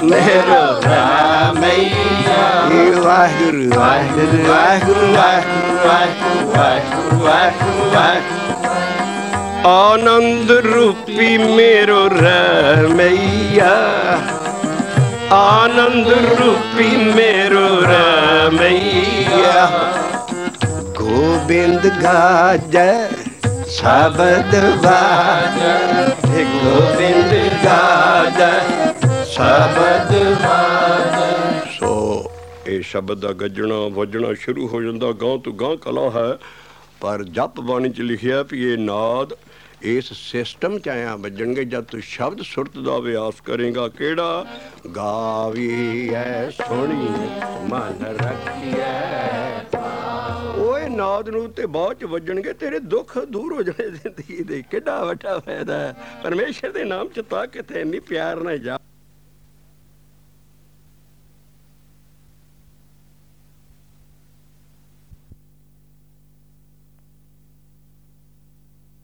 मेरो रामैया। वाहिगुरु वाहिगुरु वाहिगुरु वाहिगुरु वाहिगुरु वाहिगुरु वाहिगुरु वाहिगुरु। आनंद रूपी मेरो रमैया, आनंद रूपी मेरो रमैया। गोबिंद गाजै शब्द बाजै, गोबिंद गाजै शब्द बाजै। सो ਇਹ ਸ਼ਬਦ ਦਾ ਗੱਜਣਾ ਵੱਜਣਾ ਸ਼ੁਰੂ ਹੋ ਜਾਂਦਾ, ਗਾਂ ਤੋਂ ਗਾਂ ਕਲਾ ਹੈ। ਪਰ ਜਪ ਬਾਣੀ 'ਚ ਲਿਖਿਆ ਵੀ ਇਹ ਨਾਦ ਇਸ ਸਿਸਟਮ 'ਚ ਆਇਆ ਵੱਜਣਗੇ ਜਦ ਤੂੰ ਸ਼ਬਦ ਸੁਰਤ ਦਾ ਅਭਿਆਸ ਕਰੇਗਾ। ਕਿਹੜਾ? ਗਾਵੀ ਐ ਸੋਹਣੀ ਮਨ ਰੱਖੀਐ। ਓਏ ਨਾਦ ਨੂੰ ਤੇ ਬਾਅਦ 'ਚ ਵੱਜਣਗੇ, ਤੇਰੇ ਦੁੱਖ ਦੂਰ ਹੋ ਜਾਣੇ ਜ਼ਿੰਦਗੀ ਦੇ। ਕਿੱਡਾ ਵੱਡਾ ਫਾਇਦਾ ਹੈ ਪਰਮੇਸ਼ਰ ਦੇ ਨਾਮ 'ਚ। ਤਾਂ ਕਿਤੇ ਇੰਨੀ ਪਿਆਰ ਨਾਲ ਜਾ।